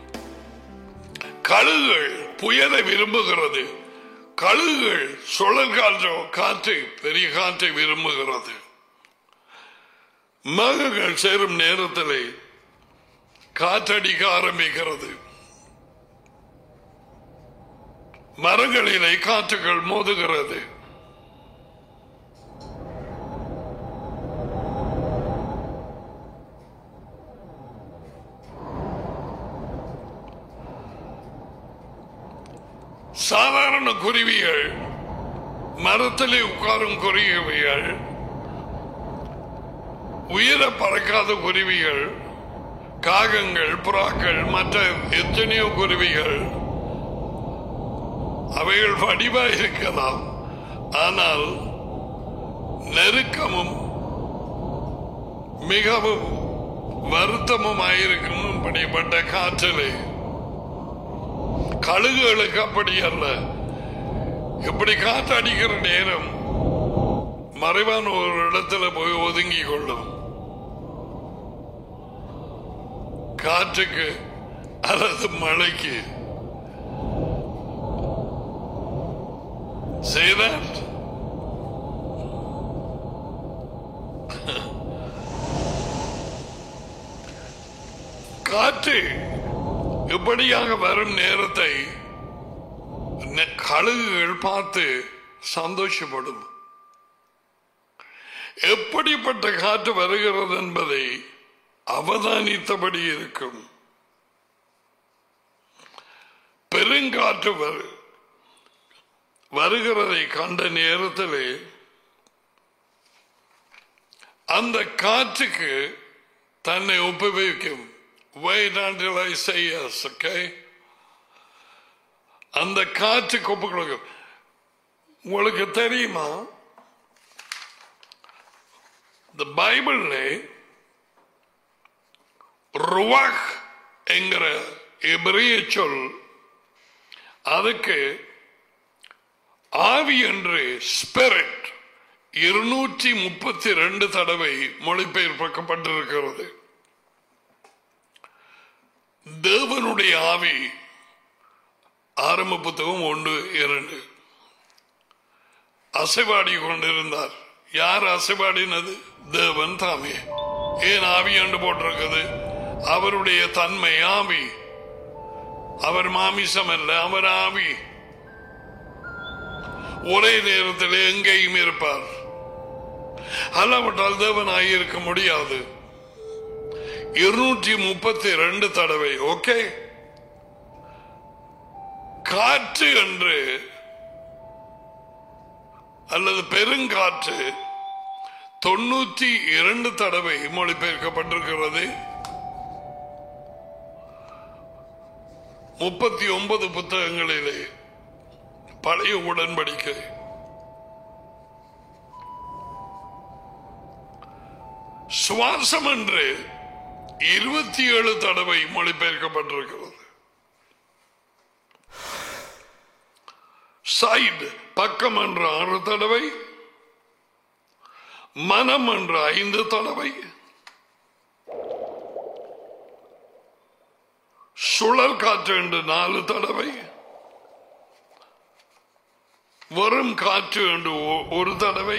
கழுகுகள் புயலை விரும்புகிறது. கழுகுகள் சுழல் காற்றோ காற்றை பெரிய காற்றை விரும்புகிறது. மேகங்கள் சேரும் நேரத்திலே காற்றடிக்க ஆரம்பிக்கிறது. மரங்களிலே காற்றுகள் மோதுகிறது. சாதாரண குருவிகள், மரத்திலே உட்காரும் குருவிகள், உயர பறக்காத குருவிகள், காகங்கள், புறாக்கள், மற்ற எத்தனையோ குருவிகள், அவைகள் வடிவாக இருக்கலாம். ஆனால் நெருக்கமும் மிகவும் வருத்தமும் ஆயிருக்கும். இப்படிப்பட்ட காற்றிலே கழுகுகளுக்கு அப்படி அல்ல. இப்படி காற்று அடிக்கிற நேரம் மறைவான ஒரு இடத்துல போய் ஒதுங்கி கொள்ளும். காற்றுக்கு அல்லது மழைக்கு. Say that. காற்று இப்படியாக வரும் நேரத்தை கழுகுகள் பார்த்து சந்தோஷப்படும். எப்படிப்பட்ட காற்று வருகிறது என்பதை அவதானித்தபடி இருக்கும். பெருங்காற்று வரு வருகிறதை கண்ட நேரத்திலே அந்த காற்றுக்கு தன்னை ஒப்புவிக்கும். Wait until I say yes, okay? அந்த காற்றுக்கு ஒப்பு கொடுக்கும். உங்களுக்கு தெரியுமா, இந்த பைபிள்ல ருவாக் என்கிற எபிரேய சொல், அதுக்கு ஆவி என்று ஸ்பிரிட் இருநூற்றி முப்பத்தி ரெண்டு தடவை மொழிபெயர்க்கப்பட்டிருக்கிறது. தேவனுடைய ஆவி ஆரம்ப புத்தகம் ஒன்று இரண்டு. அசைவாடி கொண்டிருந்தார். யார் அசைவாடினது? தேவன் தாமே. ஏன் ஆவி என்று போட்டிருக்குது? அவருடைய தன்மை ஆவி. அவர் மாமிசம் அல்ல, அவர் ஆவி. ஒரே நேரத்தில் எங்கேயும் இருப்பார். அல்லாவிட்டால் தேவனாய் இருக்க முடியாது. இருநூற்றி முப்பத்தி ரெண்டு தடவை. ஓகே, காற்று என்று அல்லது பெருங்காற்று தொண்ணூற்றி இரண்டு தடவை மொழிபெயர்க்கப்பட்டிருக்கிறது. முப்பத்தி ஒன்பது புத்தகங்களிலே பழைய உடன்படிக்கை. சுவாசம் என்று இருபத்தி ஏழு தடவை மொழிபெயர்க்கப்பட்டிருக்கிறது. சைடு பக்கம் என்று ஆறு தடவை, மனம் என்று ஐந்து தடவை, சுழல் காற்று என்று நாலு தடவை, வரும் காற்று என்று ஒரு தடவை,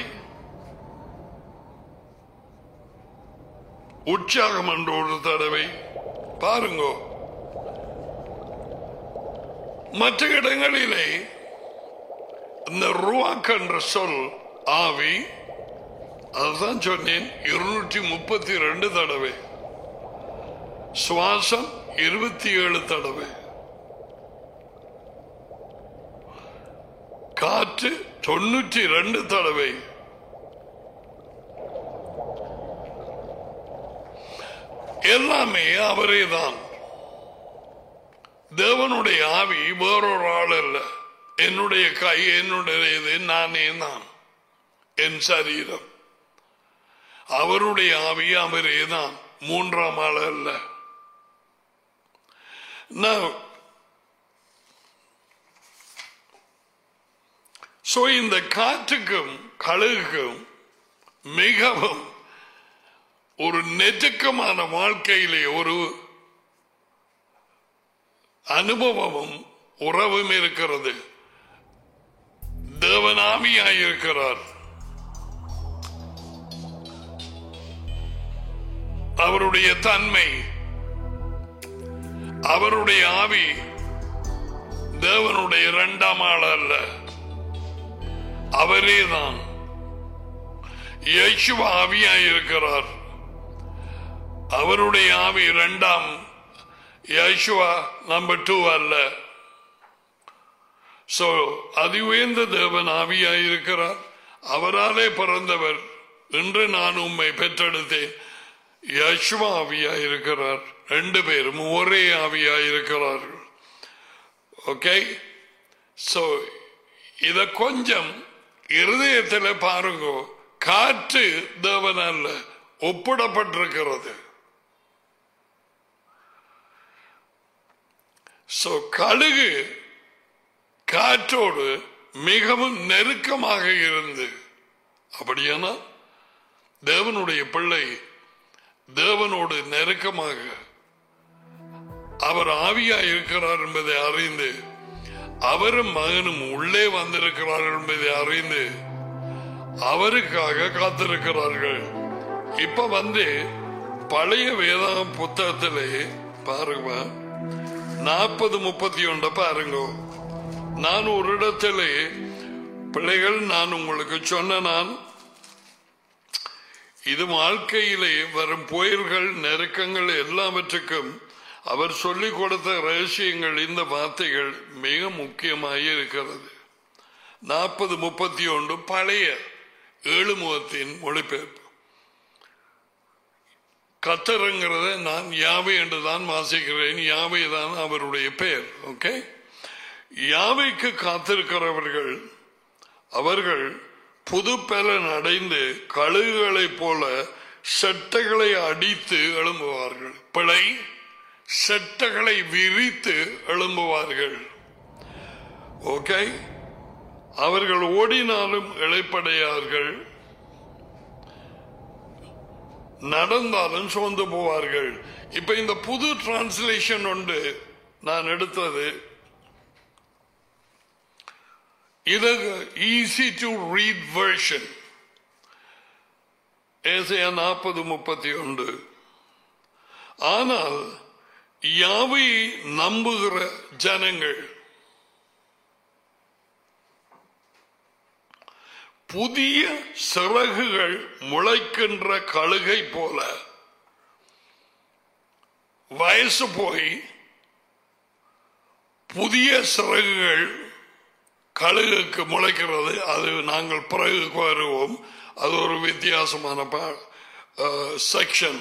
உற்சாகம் என்று ஒரு தடவை. பாருங்க, மற்ற இடங்களிலே இந்த ருவாக் என்ற சொல் ஆவி, அதுதான் சொன்னேன், இருநூற்றி முப்பத்தி ரெண்டு தடவை. சுவாசம் இருபத்தி ஏழு தடவை, காற்று தொண்ணூற்றி ரெண்டு தடவை. எல்லாமே அவரே தான். தேவனுடைய ஆவி வேறொரு ஆள் அல்ல. என்னுடைய கை என்னுடையது, நானே தான், என் சரீரம். அவருடைய ஆவி அவரே தான், மூன்றாம் ஆள் அல்ல. சோ இந்த காற்றுக்கும் கழுகுக்கும் மிகவும் ஒரு நெருக்கமான வாழ்க்கையிலே ஒரு அனுபவமும் உறவும் இருக்கிறது. தேவனாமியாயிருக்கிறார். அவருடைய தன்மை, அவருடைய ஆவி தேவனுடைய இரண்டாம் ஆள் அல்ல, அவரேதான். இயேசுவா ஆவியாயிருக்கிறார். அவருடைய ஆவி இரண்டாம், இயேசுவா நம்பர் டூ அல்ல. சோ அதி உயர்ந்த தேவன் ஆவியாயிருக்கிறார். அவராலே பிறந்தவர். இன்று நான் உம்மை பெற்றெடுத்தேன். இயேசுவா ஆவியாயிருக்கிறார். ரெண்டு பேரும் ஒரே ஆவியாயிருக்கிறார்கள். ஓகே, சோ இத கொஞ்சம் இருதயத்தில் பாருங்க. காற்று தேவன் அல்ல, ஒப்பிடப்பட்டிருக்கிறது. சோ கழுகு காற்றோடு மிகவும் நெருக்கமாக இருந்து, அப்படியானா தேவனுடைய பிள்ளை தேவனோடு நெருக்கமாக அவர் ஆவியாய் இருக்கிறார் என்பதை அறிந்து, அவரும் மகனும் உள்ளே வந்திருக்கிறார்கள் என்பதை அறிந்து அவருக்காக காத்திருக்கிறார்கள். இப்ப வந்து பழைய வேதாகம் புத்தகத்திலே பாருங்க, நாற்பது முப்பத்தி ஒன்று பாருங்க. நான் ஒரு இடத்திலே, பிள்ளைகள், நான் உங்களுக்கு சொன்ன, நான் இது வாழ்க்கையிலே வரும் புயல்கள் நெருக்கங்கள் எல்லாவற்றுக்கும் அவர் சொல்லிக் கொடுத்த ரகசியங்கள், இந்த வார்த்தைகள் மிக முக்கியமாக இருக்கிறது. நாற்பது முப்பத்தி ஒன்று பழைய ஏழு முகத்தின் மொழிபெயர்ப்பு. கத்தருங்கிறத நான் யாவை என்று தான் வாசிக்கிறேன். யாவை தான் அவருடைய பெயர். ஓகே, யாவைக்கு காத்திருக்கிறவர்கள் அவர்கள் புது பலன் அடைந்து கழுகுகளைப் போல செட்டைகளை அடித்து எழும்புவார்கள். பிழை, செட்டைகளை விரித்து எழும்புவார்கள். ஓகே, அவர்கள் ஓடினாலும் இளைப்படையார்கள், நடந்தாலும் சோர்ந்து போவார்கள். இப்ப இந்த புது டிரான்ஸ்லேஷன் ஒன்று நான் எடுத்தது. இது ஈஸி டு ரீட் வெர்ஷன். ஏசாயா நாற்பது முப்பத்தி ஒன்று. ஆனால் யாவை நம்புகிற ஜனங்கள் புதிய சிறகுகள் முளைக்கின்ற கழுகை போல, வயசு போய் புதிய சிறகுகள் கழுகுக்கு முளைக்கிறது. அது நாங்கள் பிறகு வருவோம். அது ஒரு வித்தியாசமான செக்ஷன்.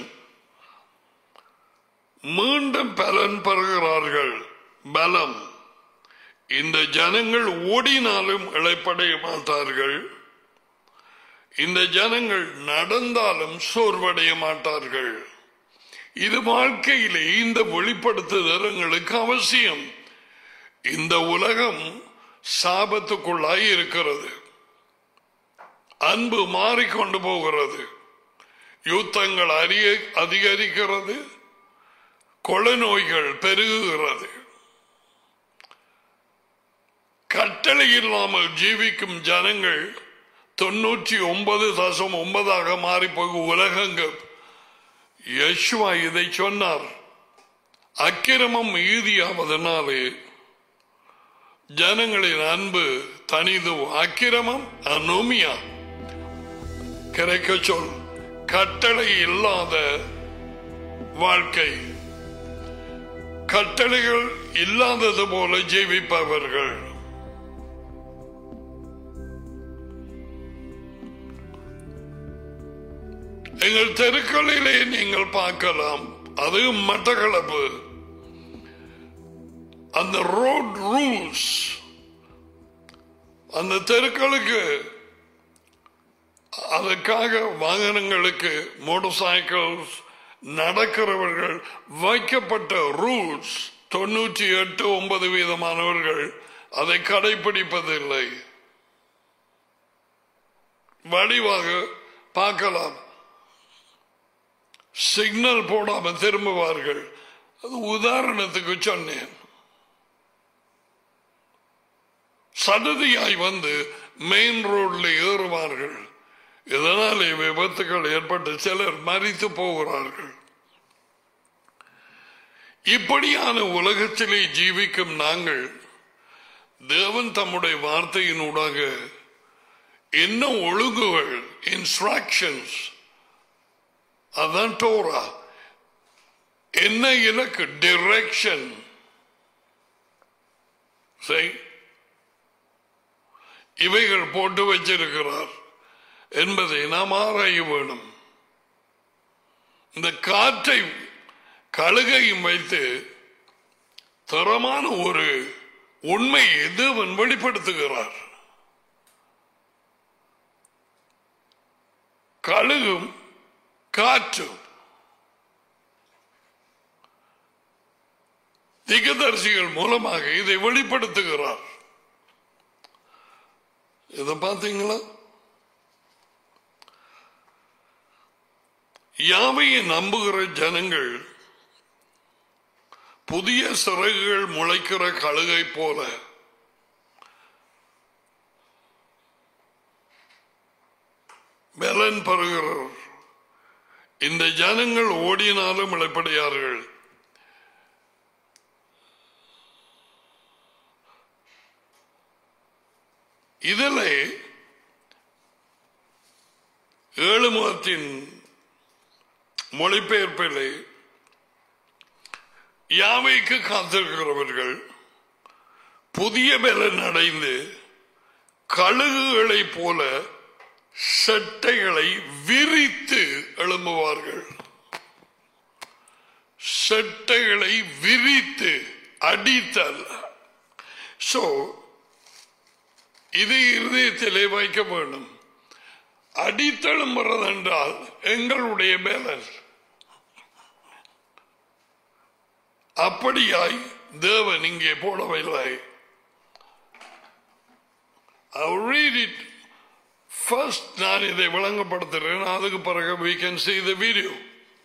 மீண்டும் பலன் பெறுகிறார்கள். பலம். இந்த ஜனங்கள் ஓடினாலும் இளைப்படைய மாட்டார்கள். இந்த ஜனங்கள் நடந்தாலும் சோர்வடைய மாட்டார்கள். இது வாழ்க்கையிலே இந்த வெளிப்படுத்துதல் எங்களுக்கு அவசியம். இந்த உலகம் சாபத்துக்குள்ளாய் இருக்கிறது. அன்பு மாறிக்கொண்டு போகிறது. யுத்தங்கள் அதிகரிக்கிறது. கொலை நோய்கள் பெருகுகிறது. கட்டளை இல்லாமல் ஜீவிக்கும் ஜனங்கள் தொன்னூற்றி ஒன்பது தசம் ஒன்பதாக மாறி போக உலகங்கள். யேசுவா இதை சொன்னார். அக்கிரமம் மீதியாவதனாலே ஜனங்களின் அன்பு தனிது. அக்கிரமம் அனோமியா கிடைக்க சொல். கட்டளை இல்லாத வாழ்க்கை. கட்டளைகள் இல்லாதது போல ஜீவிப்பவர்கள். எங்கள் தெருக்களிலே நீங்கள் பார்க்கலாம். அது மட்டக்களப்பு. அந்த ரோட் ரூல்ஸ், அந்த தெருக்களுக்கு அதற்காக வாகனங்களுக்கு, மோட்டார் சைக்கிள்ஸ், நடக்கிறவர்கள் வைக்கப்பட்ட ரூல்ஸ் தொன்னூற்றி எட்டு ஒன்பது வீதமானவர்கள் அதை கடைபிடிப்பதில்லை. வடிவாக பார்க்கலாம். சிக்னல் போடாமல் திரும்புவார்கள். அது உதாரணத்துக்கு சொன்னேன். சடதியாய் வந்து மெயின் ரோட்ல ஏறுவார்கள். இதனாலே விபத்துகள் ஏற்பட்டு சிலர் மரித்து போகிறார்கள். இப்படியான உலகத்திலே ஜீவிக்கும் நாங்கள் தேவன் தம்முடைய வார்த்தையினூடாக என்ன ஒழுங்குகள், இன்ஸ்ட்ரக்ஷன்ஸ், அதான் டோரா, என்ன இலக்கு, டைரக்ஷன் இவைகள் போட்டு வச்சிருக்கிறார் என்பதை நாம் ஆராய வேணும். இந்த காற்றை கழுகையும் வைத்து தரமான ஒரு உண்மையை தேவன் வெளிப்படுத்துகிறார். கழுகும் காற்றும் தீர்க்கதரிசிகள் மூலமாக இதை வெளிப்படுத்துகிறார். இதை பார்த்தீங்களா? யாவையை நம்புகிற ஜனங்கள் புதிய சிறகுகள் முளைக்கிற கழுகை போல பலன் பெறுகிறார். இந்த ஜனங்கள் ஓடினாலும் இளைப்படையார்கள். இதில் ஏழு முகத்தின் மொழிபெயர்ப்பிலே யாவைக்கு காத்திருக்கிறவர்கள் புதிய பலன் அடைந்து கழுகுகளை போல சட்டைகளை விரித்து எழும்புவார்கள். சட்டைகளை விரித்து அடித்தல். சோ இது இருதயத்திலே வைக்க வேண்டும். அடித்தெழும்புறது என்றால் எங்களுடைய பேலன்ஸ். அப்படியாய் தேவன் இங்கே போடவில்லை. I'll read it first. நான் இதை விளங்கப்படுத்துகிறேன். அதுக்கு பிறகு we can see the video.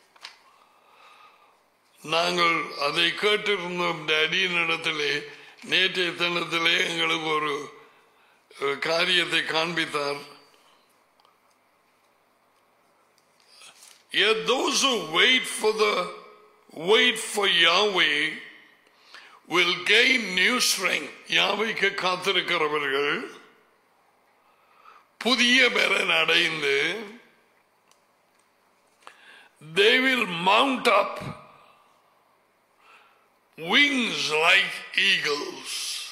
நாங்கள் அதை கேட்டிருந்தோம். அடியின் இடத்திலே நேற்றைய தினத்திலே எங்களுக்கு ஒரு காரியத்தை காண்பித்தார். Yet those who wait for the wait for Yahweh will gain new strength. யாவைக்கு காத்திருக்கிறவர்கள் புதிய பலன் அடைந்து they will mount up wings like eagles.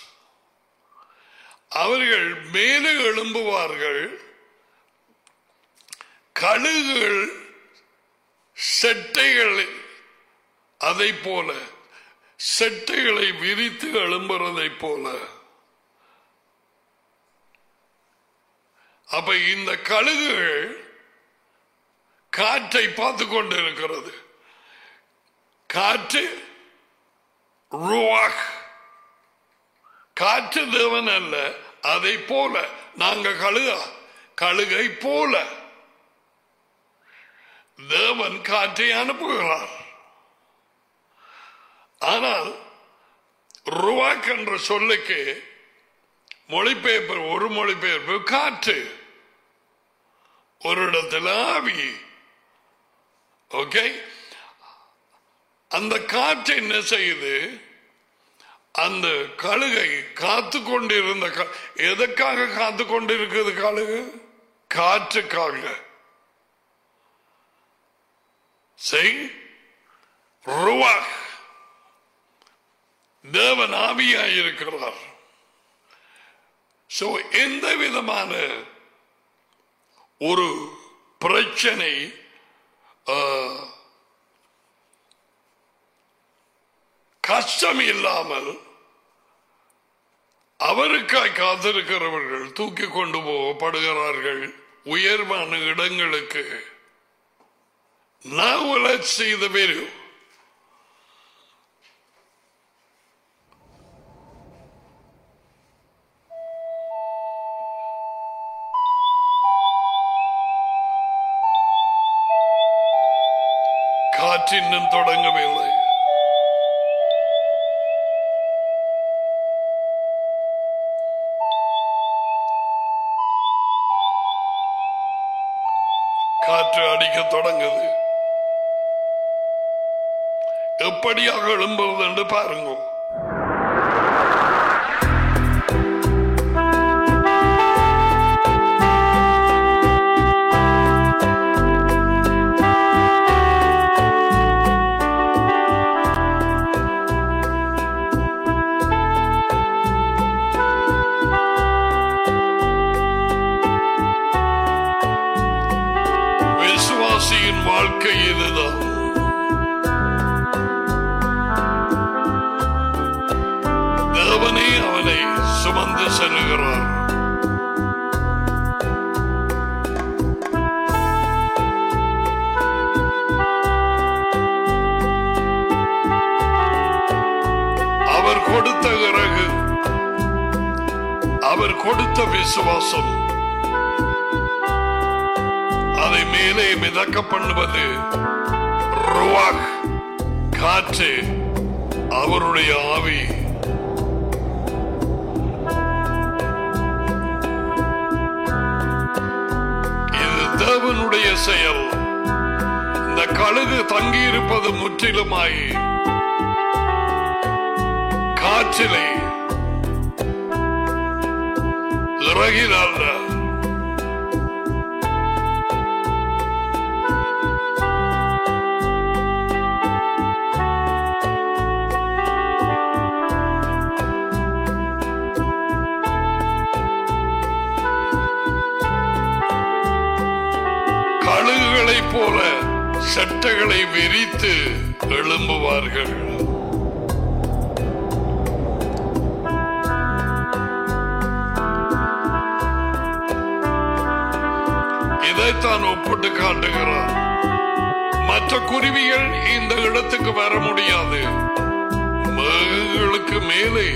அவர்கள் மேலே எழும்புவார்கள், கழுகுகள் செட்டைகள் அதை போல, செட்டைகளை விரித்து எழும்புறதை போல. அப்ப இந்த கழுகுகள் காற்றை பார்த்து கொண்டு இருக்கிறது. காற்று ருவாக், காற்று தேவன் அல்ல. அதை போல நாங்க கழுகா, கழுகை போல தேவன் காற்றை அனுப்புகிறார். ஆனால் ருவாக் என்ற சொல்லுக்கு மொழிபெயர்ப்பு, ஒரு மொழிபெயர்ப்பு காற்று, ஒரு இடத்துல ஆவி. ஓகே, அந்த காற்று என்ன செய்யுது? அந்த கழுகை காத்து கொண்டிருந்த, எதற்காக காத்து கொண்டிருக்கிறது கழுகு? காற்றுக்காக. செய் ருவாக், தேவன் ஆவியாயிருக்கிறார். சோ எந்த விதமான ஒரு பிரச்சனை கஷ்டம் இல்லாமல் அவருக்காய் காத்திருக்கிறவர்கள் தூக்கி கொண்டு போகப்படுகிறார்கள் உயர்வான இடங்களுக்கு. Now let's see the video. காற்று இன்னும் தொடங்கவில்லை. காற்று அடிக்க தொடங்குது. எப்படியாக எழும்புவது என்று பாருங்க. விசுவாசியின் வாழ்க்கை இதுதான். தேவனே அவனை சுமந்து செல்லுகிறார். அவர் கொடுத்த இறகு, அவர் கொடுத்த விசுவாசம், அதை மேலே மிதக்க பண்ணுவது ருவாக், காற்று, அவருடைய ஆவி. இது தேவனுடைய செயல். இந்த கழுகு தங்கியிருப்பது முற்றிலுமாய் காற்றிலே, இறகினால். கழுகுகளை போல சட்டைகளை விரித்து எழும்புவார்கள். இதைத்தான் ஒப்பிட்டு காட்டுகிறார். மற்ற குருவிகள் இந்த இடத்துக்கு வர முடியாது. மேகங்களுக்கு மேலே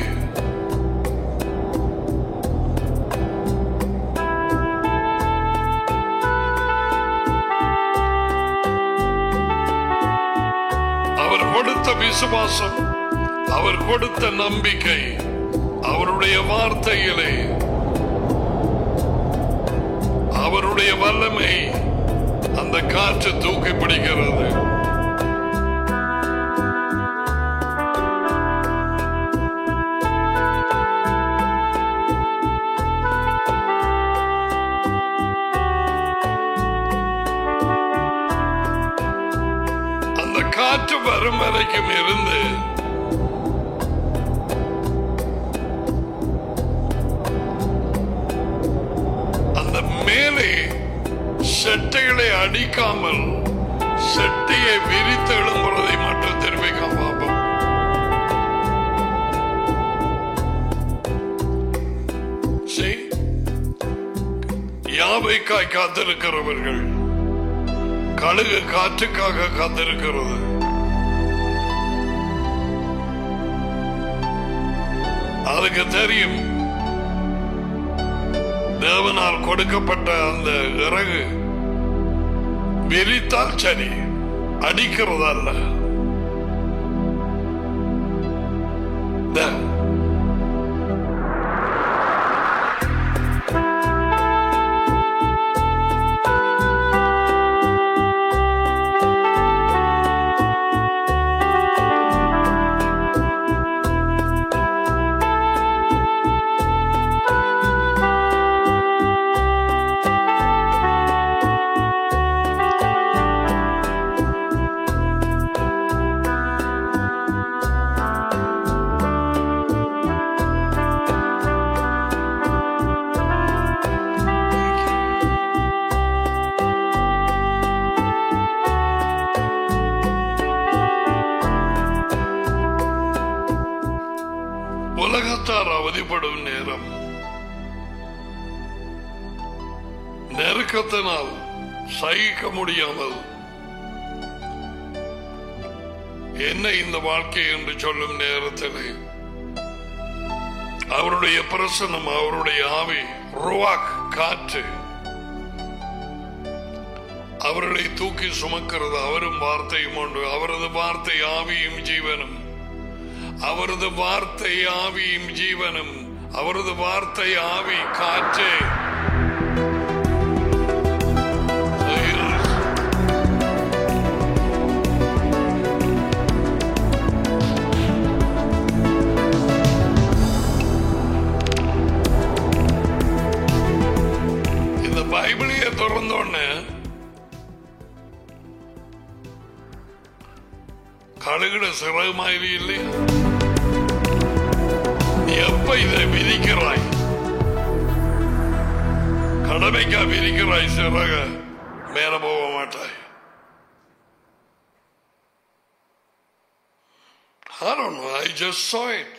கொடுத்த விசுவாசம், அவர் கொடுத்த நம்பிக்கை, அவருடைய வார்த்தையிலே அவருடைய வல்லமை அந்த காற்று தூக்கி பிடிக்கிறது. அந்த காற்று வரும் வரைக்கும் இருந்து மேலே செட்டைகளை அடிக்காமல் செட்டையை விரித்து எழும்புறதை மட்டும் தெரிவிக்க பார்ப்போம். யாவைக்காய் காத்திருக்கிறவர்கள், கழுகு காற்றுக்காக காத்திருக்கிறது. அதுக்கு தெரியும் தேவனால் கொடுக்கப்பட்ட அந்த இறகு விரித்தால் சரி, அடிக்கிறதல்ல. உலகத்தார் அவதிப்படும் நேரம் நெருக்கத்தினால் சகிக்க முடியாமல் என்ன இந்த வாழ்க்கை என்று சொல்லும் நேரத்தில் அவருடைய பிரசன்னம், அவருடைய ஆவி, ருவாக் காற்று அவர்களை தூக்கி சுமக்கிறது. அவரும் வார்த்தையும் உண்டு. அவரது வார்த்தை ஆவியும் ஜீவனும். அவரது வார்த்தை ஆவியும் ஜீவனும். அவரது வார்த்தை ஆவி காற்றே. இந்த பைபிளையே திறந்தோன்னு கழுகுட சிறகு மாதிரி இல்லையா? நீ எப்ப இதை விதிக்கிறாய்? கடமைக்கா விதிக்கிறாய் சிறக? மேல போக மாட்டாய். I don't know, I just saw it.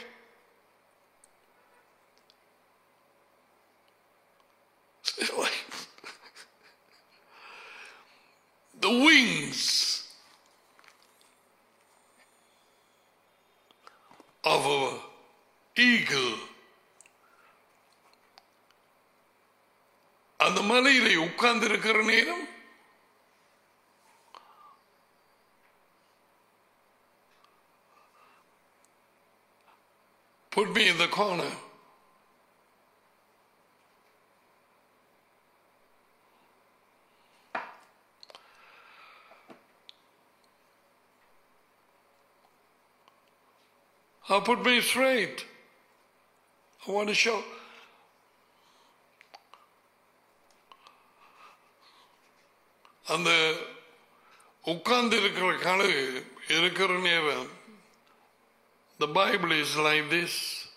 The wings of a eagle. அந்த மலையிலே உட்கார்ந்து இருக்கிற நேரம் put me in the corner. I'll put me straight. I want to show. அந்த உட்கார்ந்து இருக்கிற கழுகு இருக்கிற நேரம் the Bible is like this.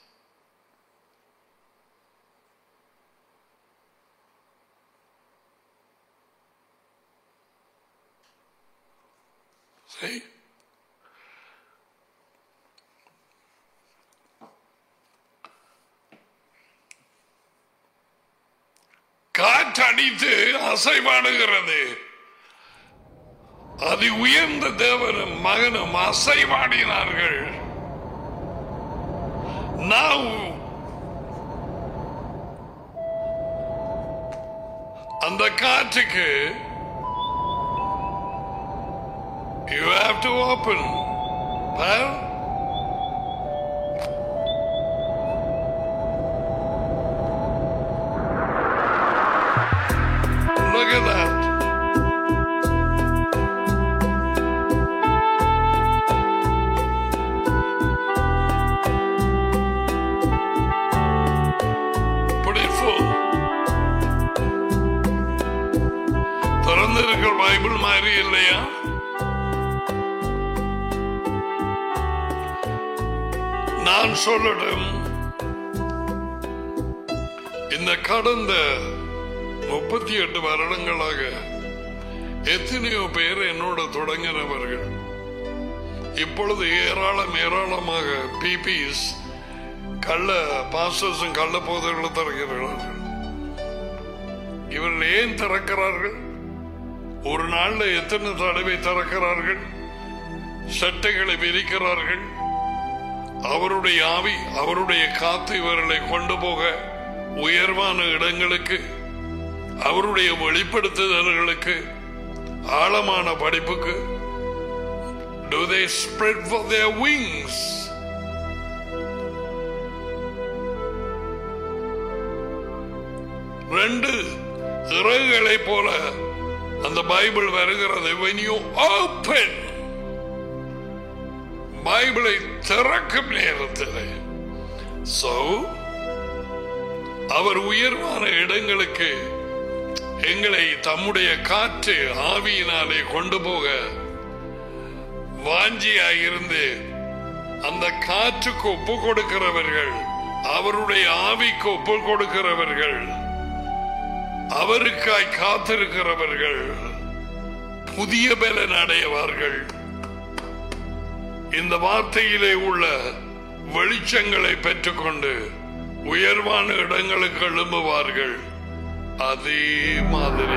See? காற்றடித்து அசைவாடுகிறது. அதி உயர்ந்த தேவனும் மகனும் அசைவாடினார்கள். Now அந்த காற்றுக்கு you have to open. Well, Look at that. Put it full. திறந்திருக்கிற பைபிள் மாதிரி இல்லையா? நான் சொல்லட்டும், இந்த கடந்த முப்பத்தி எட்டு வருடங்களாக எத்தனையோ பேர் என்னோட தொடங்கினவர்கள் இப்பொழுது ஏராளம் ஏராளமாக பிபிஸ் கள்ள பாஸ்டர்ஸும் கள்ள போதர்களை திறக்கிறார்கள். இவர்கள் ஏன் திறக்கிறார்கள்? ஒரு நாள்ல எத்தனை தடவை திறக்கிறார்கள்? சட்டைகளை விரிக்கிறார்கள். அவருடைய ஆவி, அவருடைய காத்து இவர்களை கொண்டு போக உயர்வான இடங்களுக்கு, அவருடைய வெளிப்படுத்துதல்களுக்கு, ஆழமான படிப்புக்கு. Do they spread for their wings? ரெண்டு இறகுகளை போல அந்த பைபிள் வருகிறது. When you open பைபிளை திறக்கும் நேரத்தில், so அவர் உயர்வான இடங்களுக்கு எங்களை தம்முடைய காற்று ஆவியினாலே கொண்டு போக வாஞ்சியாயிருந்து அந்த காற்றுக்கு ஒப்பு கொடுக்கிறவர்கள், அவருடைய ஆவிக்கு ஒப்பு கொடுக்கிறவர்கள், அவருக்காய் காத்திருக்கிறவர்கள் புதிய பலன் அடைவார்கள். இந்த வார்த்தையிலே உள்ள வெளிச்சங்களை பெற்றுக்கொண்டு உயர்வான இடங்களுக்கு எழும்புவார்கள். அதே மாதிரி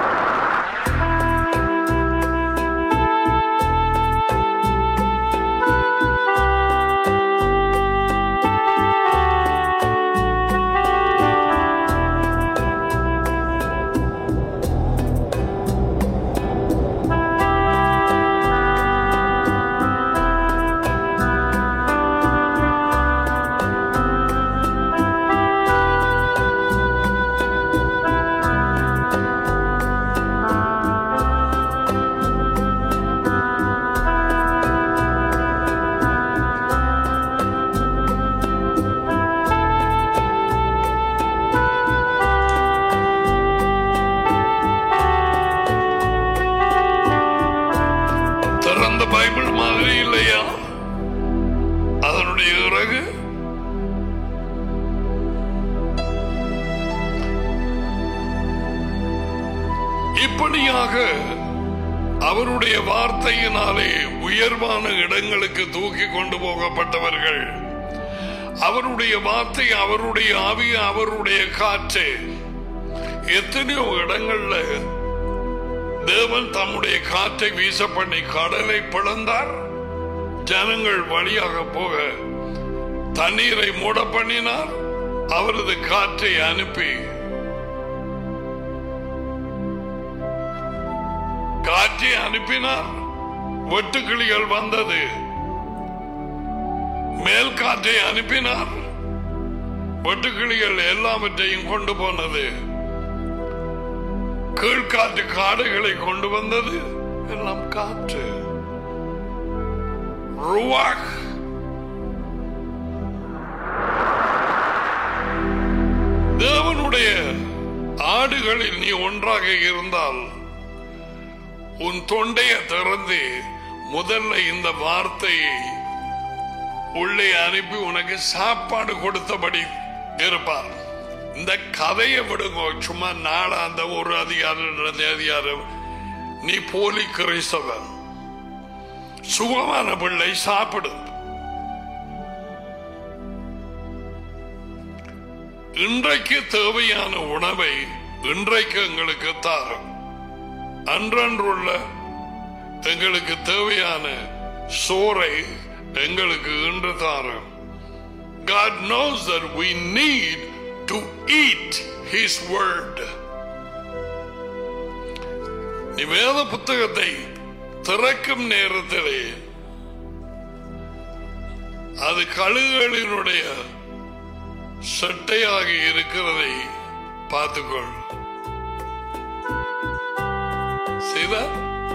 பைபிள் மாதிரி இல்லையா அதனுடைய இறகு? இப்படியாக அவருடைய வார்த்தையினாலே உயர்வான இடங்களுக்கு தூக்கி கொண்டு போகப்பட்டவர்கள். அவருடைய வார்த்தை, அவருடைய ஆவி, அவருடைய காற்று எத்தனையோ இடங்கள்ல தேவன் தம்முடைய காற்றை வீச பண்ணி கடலை பிளந்தார். ஜனங்கள் வழியாக போக தண்ணீரை மூட பண்ணினார். அவரது காற்றை அனுப்பி காற்றை அனுப்பினார். வெட்டுக்கிளிகள் வந்தது. மேல் காற்றை அனுப்பினார். வெட்டுக்கிளிகள் எல்லாவற்றையும் கொண்டு போனது. கீழ்காற்று காடுகளை கொண்டு வந்தது. எல்லாம் காற்று. ருவாக். தேவனுடைய ஆடுகளில் நீ ஒன்றாக இருந்தால் உன் தொண்டையை திறந்து முதல்ல இந்த வார்த்தையை உள்ளே அனுப்பி உனக்கு சாப்பாடு கொடுத்தபடி இருப்பார். இந்த கதையை விடுங்க. சும்மா நாளா அந்த ஒரு அதிகாரம் அதிகாரம் நீ போலி கிறிஸ்தவன், சுகமான பிள்ளை சாப்பிடும். இன்றைக்கு தேவையான உணவை இன்றைக்கு எங்களுக்கு தாரும். அன்றன்றுள்ள எங்களுக்கு தேவையான சோறை எங்களுக்கு இன்று தாரும். God knows that we need to eat His word. நீ வேத புத்தகத்தை திறக்கும் நேரத்திலே அது கழுகுகளினுடைய சட்டையாக இருக்கிறதை பார்த்துக்கொள். See that?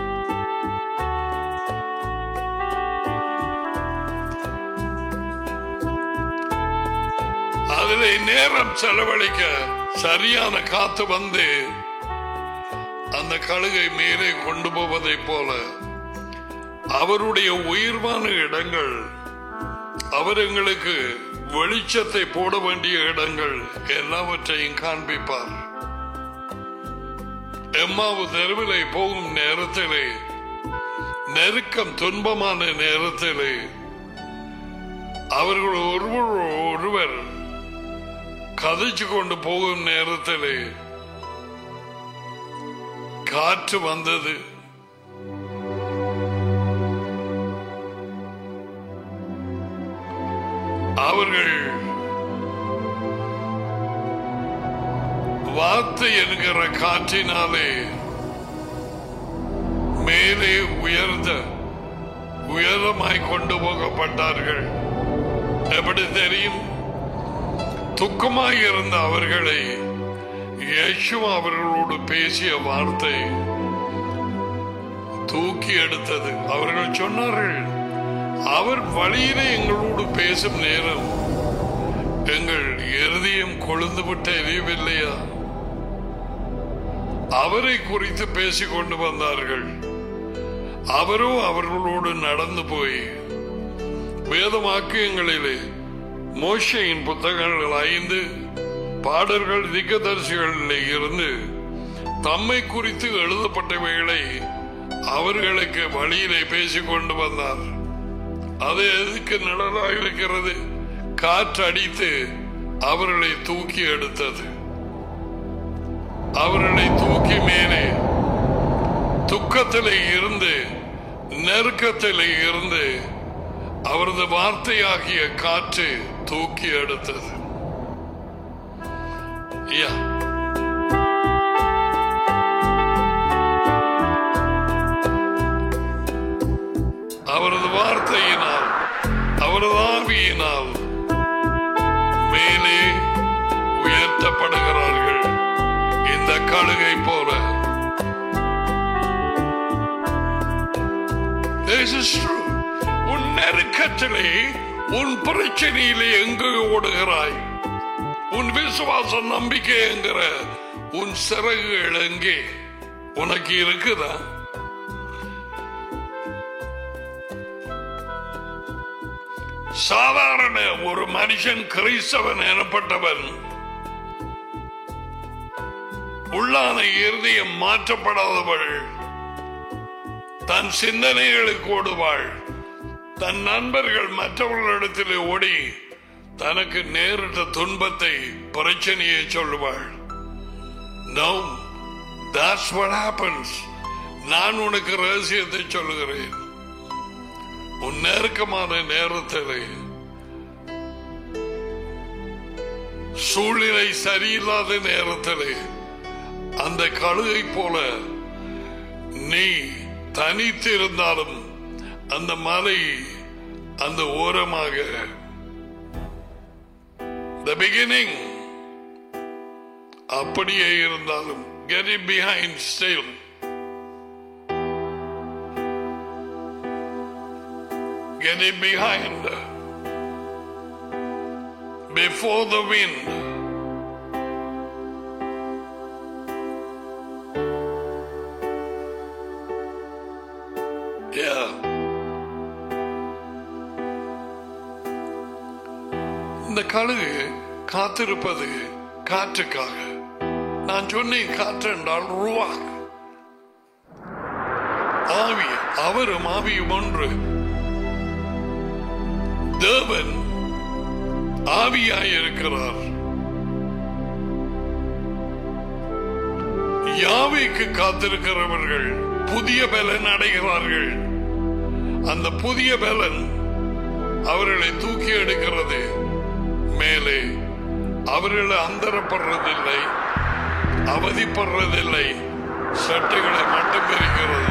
அதிலே நேரம் செலவழிக்க சரியான காத்து வந்து அந்த கழுகை மேலே கொண்டு போவதை போல அவருடைய உயர்வான இடங்கள், அவர் எங்களுக்கு வெளிச்சத்தை போட வேண்டிய இடங்கள் எல்லாவற்றையும் காண்பிப்பார். எம்மாவு தெருவிலே போகும் நேரத்திலே, நெருக்கம் துன்பமான நேரத்திலே அவர்கள் ஒருவர் ஒருவர் கதைச்சு கொண்டு போகும் நேரத்திலே காற்று வந்தது. அவர்கள் வார்த்தை என்கிற காற்றினாலே மேலே உயர்ந்த உயரமாய் கொண்டு போகப்பட்டார்கள். எப்படி தெரியும்? துக்கமாய் இருந்த அவர்களை இயேசுவா அவர்களோடு பேசிய வார்த்தை தூக்கி எடுத்தது. அவர்கள் சொன்னார்கள், அவர் வழியிலே எங்களோடு பேசும் நேரம் எங்கள் இருதயம் கொழுந்து விட்டு எரியவில்லையா? அவரை குறித்து பேசிக் கொண்டு வந்தார்கள். அவரோ அவர்களோடு நடந்து போய் வேத வாக்கியங்களிலே மோசேயின் புத்தகங்கள் ஐந்து பாடல்கள் திக்கதரிசிகளிலே இருந்து தம்மை குறித்து எழுதப்பட்டவைகளை அவர்களுக்கு வழியிலே பேசிக் கொண்டு வந்தார். அது எதுக்கு நிழலாக இருக்கிறது? காற்றடித்து அவர்களை தூக்கி எடுத்தது. அவர்களை தூக்கி மேலே துக்கத்திலே இருந்து, நெருக்கத்திலே இருந்து அவரது வார்த்தையாகிய காற்று தூக்கி எடுத்தது. அவரது வார்த்தையினால், அவரது ஆவியினால் மேலே உயர்த்தப்படுகிறார்கள். இந்த கழுகை போல. This is true. உன் நெருக்கத்திலே, உன் பிரச்சனையிலே எங்கு ஓடுகிறாய்? உன் விசுவாச நம்பிக்கை என்கிற உன் சிறகுகள் எங்கே உனக்கு இருக்குதா? சாதாரண ஒரு மனுஷன், கிறிஸ்தவன் எனப்பட்டவன், உள்ளான இருதயம் மாற்றப்படாதவள், தன் சிந்தனைகளுக்கு ஓடுவாள். தன் நண்பர்கள் மற்றவர்களிடத்தில் ஓடி தனக்கு நேரிட்ட துன்பத்தை, பிரச்சனையை சொல்லுவாள். No, that's what happens. நான் உனக்கு ரகசியத்தை சொல்லுகிறேன். உன் நெருக்கமான நேரத்தில், சூழ்நிலை சரியில்லாத நேரத்தில், அந்த கழுகை போல நீ தனித்திருந்தாலும் அந்த மலை அந்த ஓரமாக, the beginning அப்படியே இருந்தாலும், get it behind still. Get it behind, before the wind. Yeah. இந்த கழுகு காத்திருப்பது காற்றுக்காக. நான் சொன்னேன், காற்று என்றால் ரூவாக், ஆவி. அவரும் ஆவியும் ஒன்று. தேவன் ஆவியாயிருக்கிறார். யாவைக்கு காத்திருக்கிறவர்கள் புதிய பலன் அடைகிறார்கள். அந்த புதிய பலன் அவர்களை தூக்கி எடுக்கிறது மேலே. அவர்களை அந்தரப்படுறதில்லை, அவதிப்படுறதில்லை, சட்டைகளை மட்டும் இருக்கிறது.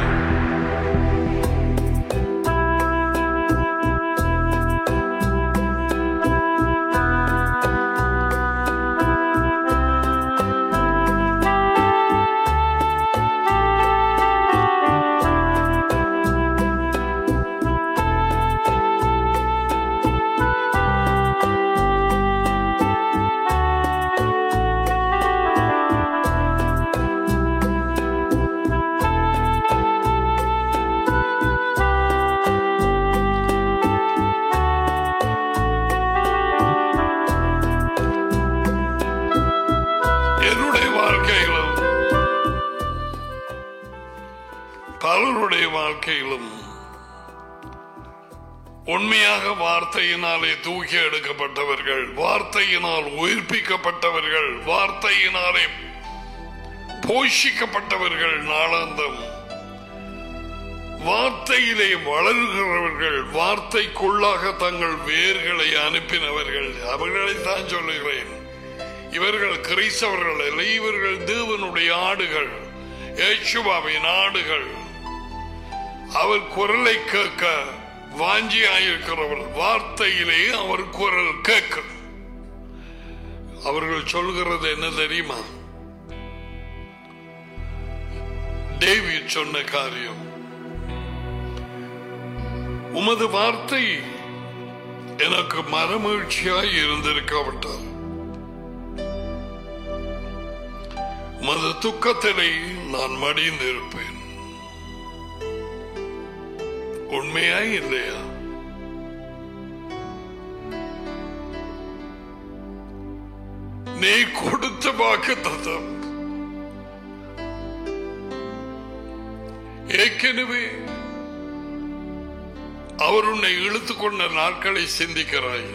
பலருடைய வாழ்க்கையிலும் உண்மையாக வார்த்தையினாலே தூக்கி எடுக்கப்பட்டவர்கள், வார்த்தையினால் உயிர்ப்பிக்கப்பட்டவர்கள், வார்த்தையினாலே போஷிக்கப்பட்டவர்கள், நாளாந்தம் வார்த்தையிலே வளர்கிறவர்கள், வார்த்தைக்குள்ளாக தங்கள் வேர்களை அனுப்பினவர்கள், அவர்களை தான் சொல்லுகிறேன். இவர்கள் கிறிஸ்தவர்கள் அல்ல, இவர்கள் தேவனுடைய ஆடுகள், யேசுவாவின் ஆடுகள். அவர் குரலை கேட்க வாஞ்சியாயிருக்கிறவர், வார்த்தையிலே அவர் குரல் கேட்க. அவர்கள் சொல்கிறது என்ன தெரியுமா? டேவிட் சொன்ன காரியம், உமது வார்த்தை எனக்கு மனமகிழ்ச்சியாய் இருந்திருக்காவிட்டால் உமது துக்கத்திலே நான் மடிந்திருப்பேன். உண்மையாய் இல்லையா? நீ கொடுத்த வாக்குத்தத்தம் ஏற்கனவே அவர் உன்னை இழுத்துக் கொண்ட நாட்களை சிந்திக்கிறாய்.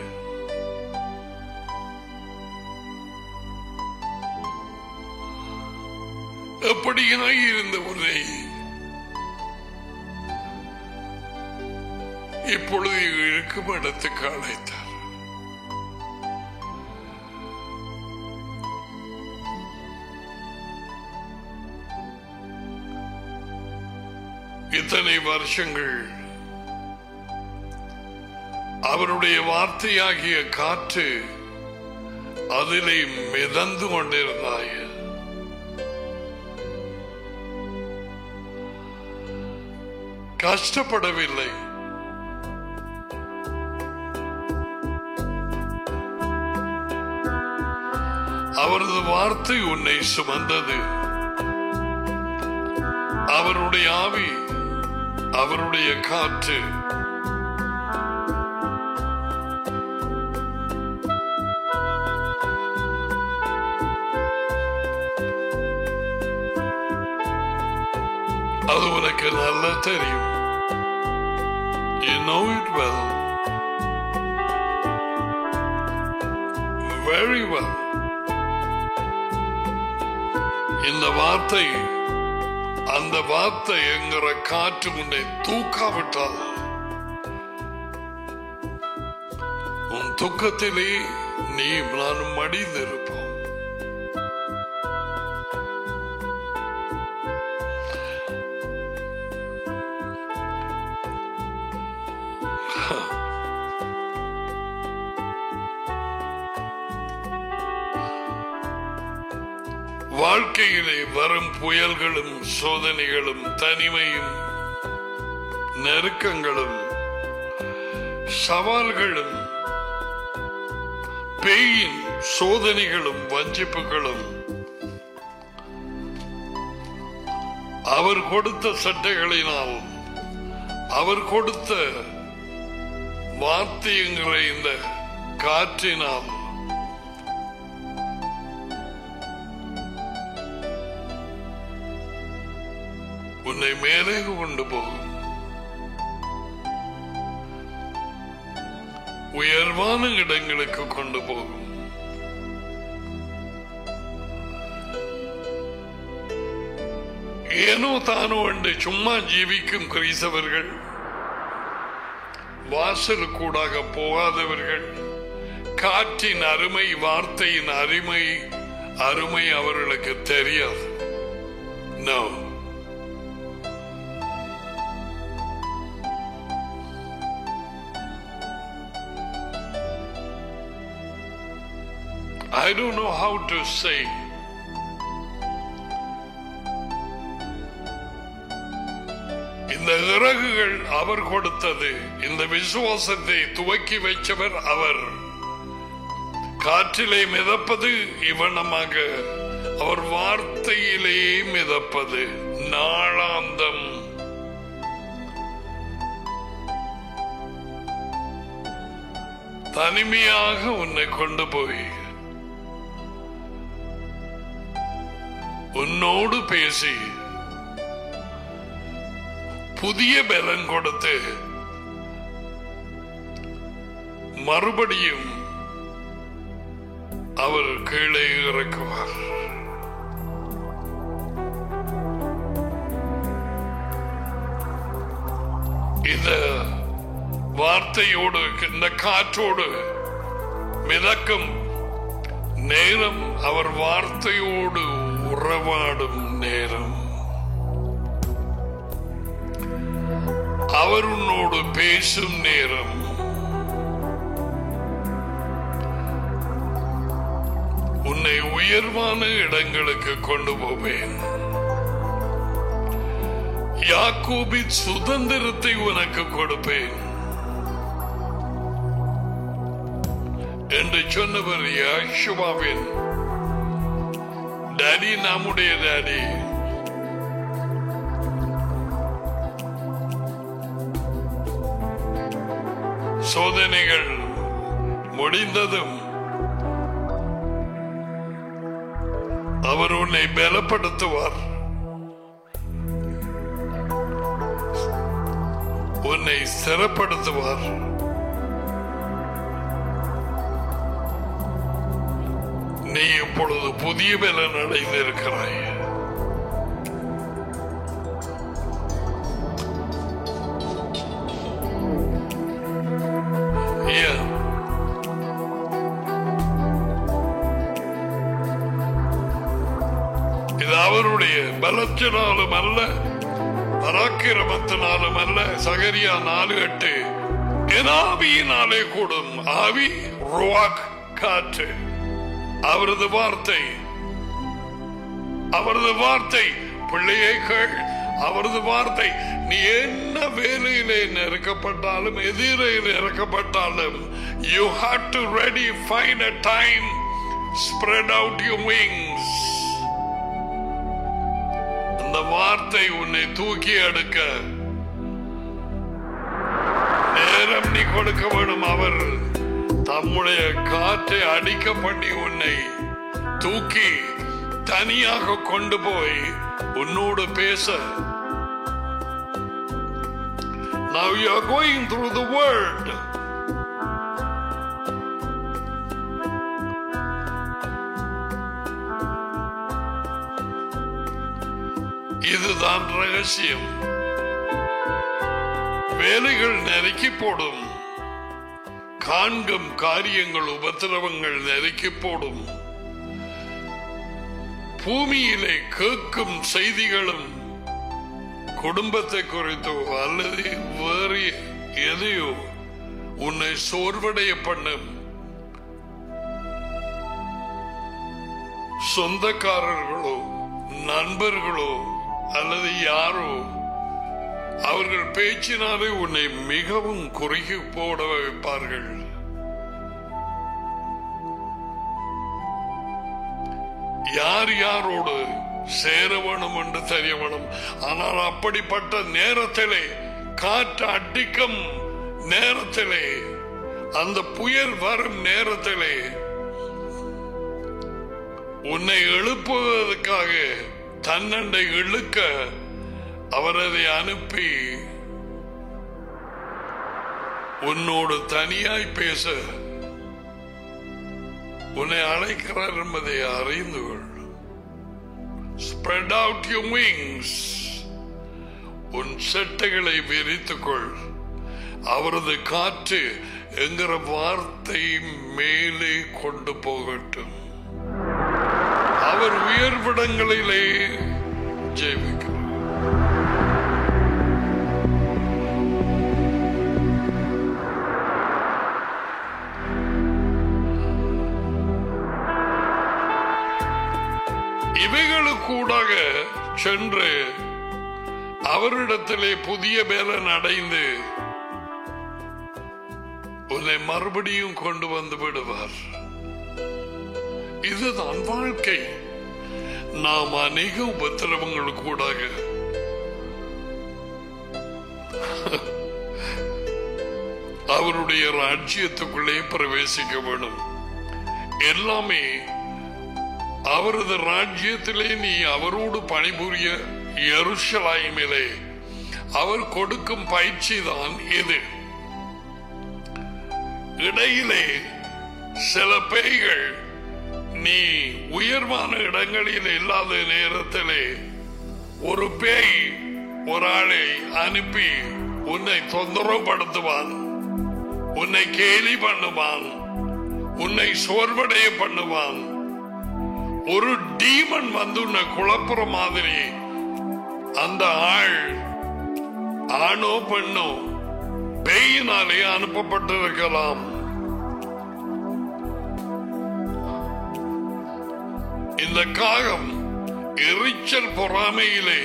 எப்படியாய் இருந்த உன்னை இப்பொழுது இருக்கும் இடத்துக்கு அழைத்தார். இத்தனை வருஷங்கள் அவருடைய வார்த்தையாகிய காற்று அதிலே மிதந்து கொண்டிருந்தாய். கஷ்டப்படவில்லை. அவரது வார்த்தை உன்னை சுமந்தது. அவருடைய ஆவி, அவருடைய காற்று அது உனக்கு நல்லா தெரியும். You know it well. Very well. இந்த வார்த்தை, அந்த வார்த்தை என்கிற காற்று உன்னை தூக்காவிட்டால் உன் துக்கத்திலே நீ நான் மடிந்திருப்போம். வாழ்க்கையிலே வரும் புயல்களும் சோதனைகளும் தனிமையும் நெருக்கங்களும் சவால்களும் பேயின் சோதனைகளும் வஞ்சிப்புகளும் அவர் கொடுத்த சட்டைகளினால், அவர் கொடுத்த வார்த்தைங்கிற இந்த காற்றினால் உன்னை மேலே கொண்டு போகும். உயர்வான இடங்களுக்கு கொண்டு போகும். ஏனோ தானோ என்று சும்மா ஜீவிக்கும் கிறிஸ்தவர்கள், வாசலுக்கூடாக போகாதவர்கள், காற்றின் அருமை, வார்த்தையின் அருமை அருமை அவர்களுக்கு தெரியாது. No. I don't know how to say. இந்த இறகுகள் அவர் கொடுத்தது. இந்த விசுவாசத்தை துவக்கி வைச்சவர் அவர். காற்றிலே மிதப்பது இவனமாக, அவர் வார்த்தையிலே மிதப்பது நாளாந்தம். தனிமையாக உன்னை கொண்டு போய் உன்னோடு பேசி புதிய பலன் கொடுத்து மறுபடியும் அவர் கீழே இறக்குவார். இந்த வார்த்தையோடு, இந்த காற்றோடு மிதக்கும் நேரம் அவர் வார்த்தையோடு உறவாடும் நேரம். அவர் உன்னோடு பேசும் நேரம். உன்னை உயர்வான இடங்களுக்கு கொண்டு போவேன். யாக்கோபின் சுதந்திரத்தை உனக்கு கொடுப்பேன் என்று சொன்னவர் யோசுவாவின் டாடி, நம்முடைய டாடி. சோதனைகள் முடிந்ததும் அவர் உன்னை பலப்படுத்துவார், உன்னை ஸ்திரப்படுத்துவார். நீ இப்பொழுது புதிய பலன் அடைந்திருக்கிறாய். இது அவருடைய பலத்தினாலும் அல்ல, பராக்கிரமத்தினாலும் அல்ல. சகரியா நாலு எட்டு, என் ஆவியினாலே கூடும். ஆவி ருவாக், காற்று. அவரது வார்த்தை, அவரது வார்த்தை பிள்ளையை கேள். அவரது வார்த்தை. நீ என்ன வேலையிலே நெருக்கப்பட்டாலும், எதிரையில் இறக்கப்பட்டாலும், you have to ready find a time, spread out your wings. அந்த வார்த்தை உன்னை தூக்கி எடுக்க நேரம் நீ கொடுக்க வேண்டும். அவர் தம்முடைய காற்றை அடிக்க பண்ணி உன்னை தூக்கி தனியாக கொண்டு போய் உன்னோடு பேச. Now you are going through the word. இதுதான் ரகசியம். வேலைகள் நெருக்கி போடும், காண்கும் காரியங்கள், உபத்திரவங்கள் நெருக்கி போடும். பூமியிலே கேட்கும் செய்திகளும் குடும்பத்தை குறித்தோ அல்லது வேறு எதையோ உன்னை சோர்வடைய பண்ணும். சொந்தக்காரர்களோ நண்பர்களோ அல்லது யாரோ அவர்கள் பேச்சினாலே உன்னை மிகவும் குறுகி போட வைப்பார்கள். யார் யாரோடு சேர வேணும் என்று தெரிய வேணும். ஆனால் அப்படிப்பட்ட நேரத்திலே, காற்று அடிக்கும் நேரத்திலே, அந்த புயல் வரும் நேரத்திலே உன்னை எழுப்புவதற்காக தன்னண்டை இழுக்க அவர் அதை அனுப்பி உன்னோடு தனியாய் பேச உன்னை அழைக்கிறார் என்பதை அறிந்து கொள். Spread out your wings. உன் செட்டைகளை விரித்துக்கொள். அவரது காற்று என்கிற வார்த்தை மேலே கொண்டு போகட்டும். அவர் உயர்விடங்களிலே ஜெயிக்கிறார். இவைகளுக்கூடாக சென்று அவரிடத்திலே புதிய பலன் அடைந்து உன்னை மறுபடியும் கொண்டு வந்து விடுவார். இதுதான் வாழ்க்கை. நாம் அநேக உபத்திரவங்கள் கூடாக அவருடைய ராஜ்யத்துக்குள்ளே பிரவேசிக்க வேண்டும். எல்லாமே அவரது ராஜ்யத்திலே நீ அவரோடு பணிபுரிய எருசலேமிலே அவர் கொடுக்கும் பயிற்சி தான் இது. இடையிலே சில பேய்கள் நீ உயர்வான இடங்களில் இல்லாத நேரத்திலே ஒரு பேய் ஒரு ஆளை அனுப்பி உன்னை தொந்தரவுபடுத்துவான், உன்னை கேலி பண்ணுவான், உன்னை சோர்வடைய பண்ணுவான். ஒரு டீமன் வந்து உன்னை குழப்புற மாதிரி அந்த ஆள் ஆணோ பெண்ணோ பேயினாலே அனுப்பப்பட்டிருக்கலாம். இந்த காகம் எரிச்சல் பொறாமையிலே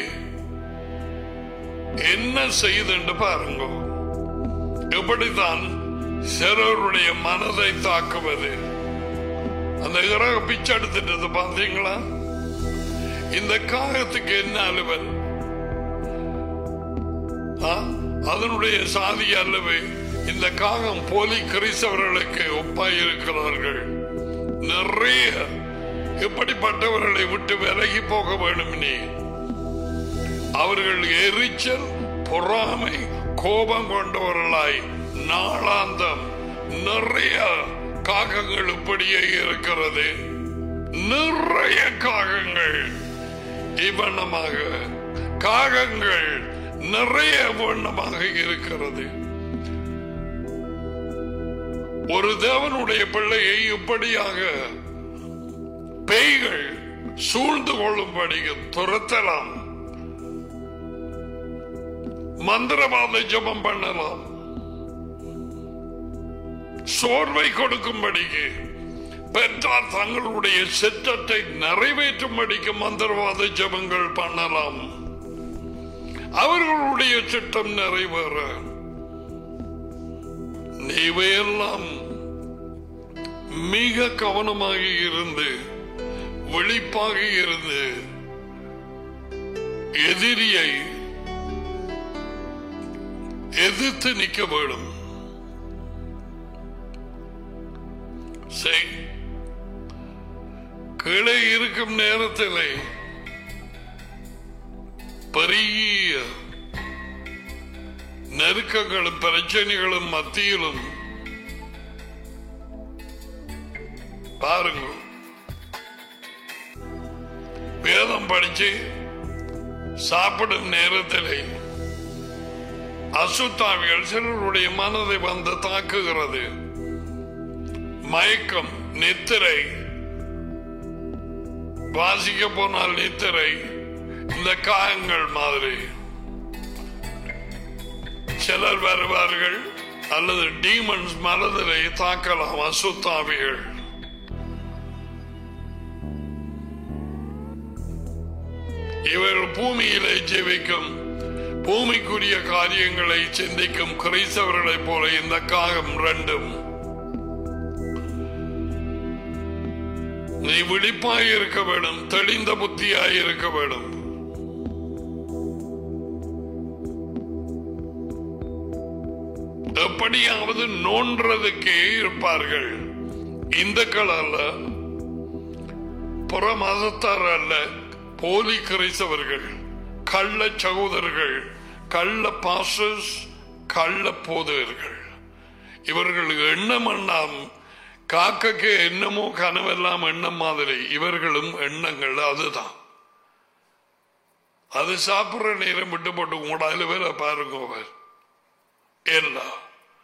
என்ன செய்து பாருங்க. எப்படித்தான் சிலருடைய மனதை தாக்குவது. அந்த இறக பிச்சை எடுத்துட்டு பாத்தீங்களா? இந்த காகத்துக்கு என்ன அலுவல்? அதனுடைய சாதி அல்லவே இந்த காகம் போலி கிறிஸ்தவர்களுக்கு ஒப்பாய் இருக்கிறார்கள். நிறைய இப்படிப்பட்டவர்களை விட்டு விலகி போக வேண்டும். நீ அவர்கள் எரிச்சல் பொறாமை கோபம் கொண்டவர்களாய் நாளாந்தம் நிறைய காகங்கள் இப்படியே இருக்கிறது. நிறைய காகங்கள் இவ்வண்ணமாக காகங்கள் நிறைய வண்ணமாக இருக்கிறது. ஒரு தேவனுடைய பிள்ளையை இப்படியாக பேய்கள் சூழ்ந்து கொள்ளும்படி துரத்தலாம், மந்திரவாத ஜபம் பண்ணலாம், சோர்வை கொடுக்கும்படிக்கு பெற்றார் தங்களுடைய சித்தத்தை நிறைவேற்றும்படிக்கு மந்திரவாத ஜபங்கள் பண்ணலாம். அவர்களுடைய சித்தம் நிறைவேற நீவையெல்லாம் மிக கவனமாக இருந்து விழிப்பாக இருந்து எதிரியை எதிர்த்து நிற்க வேண்டும். கீழே இருக்கும் நேரத்தில் பெரிய நெருக்கங்களும் பிரச்சனைகளும் மத்தியிலும் பாருங்க, வேதம் படிச்சு சாப்பிடும் நேரத்தில் அசுத்தாவிகள் சிலருடைய மனதை வந்து தாக்குகிறது. மயக்கம், நித்திரை, வாசிக்க போனால் நித்திரை, இந்த காயங்கள் மாதிரி சிலர் வருவார்கள். அல்லது டீமன்ஸ் மனதிலே தாக்கலாம். அசுத்தாவிகள் இவர்கள் பூமியிலே ஜீவிக்கும் பூமிக்குரிய காரியங்களை சிந்திக்கும் கிறிஸ்தவர்களைப் போல இந்த காகம் ரெண்டும். நீ விழிப்பாய் இருக்க வேண்டும், தெளிந்த புத்தியாய் இருக்க வேண்டும். எப்படியாவது நோன்றதுக்கே இருப்பார்கள். இந்துக்கள் அல்ல, புற மதத்தார் அல்ல, போலி கிறிஸ்தவர்கள், கள்ள சகோதரர்கள், கள்ள பாஸ்டர்ஸ், கள்ள போதகர்கள். இவர்கள் எண்ணம் எண்ணாம் காக்கக்கு எண்ணமோ கனவெல்லாம் எண்ணம் மாதிரி இவர்களும் எண்ணங்கள் அதுதான். அது சாப்பிடுற நேரம் விட்டு போட்டு உங்களால வேற பாருங்க. அவர் எல்லாம்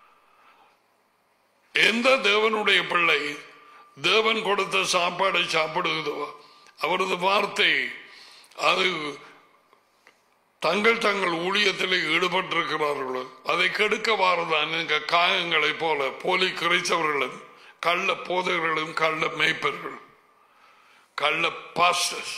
எந்த தேவனுடைய பிள்ளை தேவன் கொடுத்த சாப்பாடை சாப்பிடுவதோ அவரது வார்த்தை அது தங்கள் தங்கள் ஊழியத்தில் ஈடுபட்டிருக்கிறார்களோ அதை கெடுக்க வாரதான் காயங்களை போல போலி கிறிஸ்தவர்களும் கள்ள போதகர்களும் கள்ள மேய்ப்பர்களும் கள்ள பாஸ்டர்ஸ்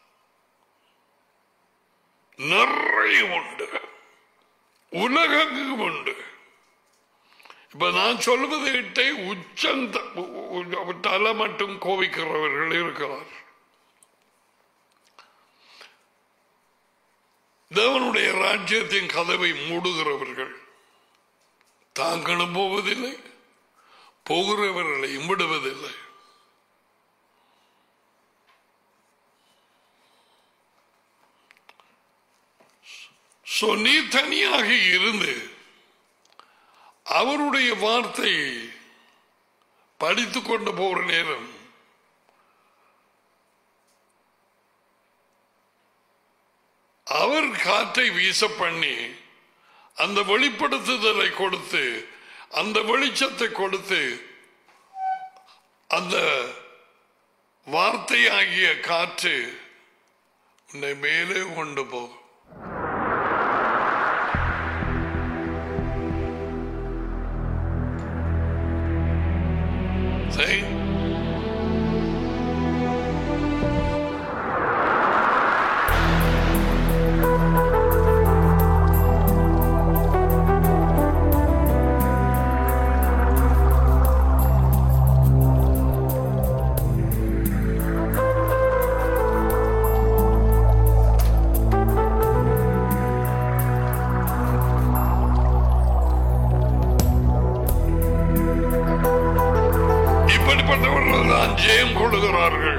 நிறைய உண்டு, உலகெங்கும் உண்டு. இப்ப நான் சொல்வதை இட்டே உச்சந்த தலை மட்டும் கோவிக்கிறவர்கள் இருக்கிறார். தேவனுடைய ராஜ்யத்தின் கதவை மூடுகிறவர்கள் தாங்களும் போவதில்லை, போகிறவர்களையும் விடுவதில்லை. சோ நீ தனியாக இருந்து அவருடைய வார்த்தையை படித்துக் கொண்டு போற நேரம் அவர் காற்றை வீச பண்ணி அந்த வெளிப்படுத்துதலை கொடுத்து அந்த வெளிச்சத்தை கொடுத்து அந்த வார்த்தையாகிய காற்று உன்னை மேலே கொண்டு போகும். சரி, இப்படிப்பட்டவர்கள் தான் ஜெயம் கொள்ளுகிறார்கள்.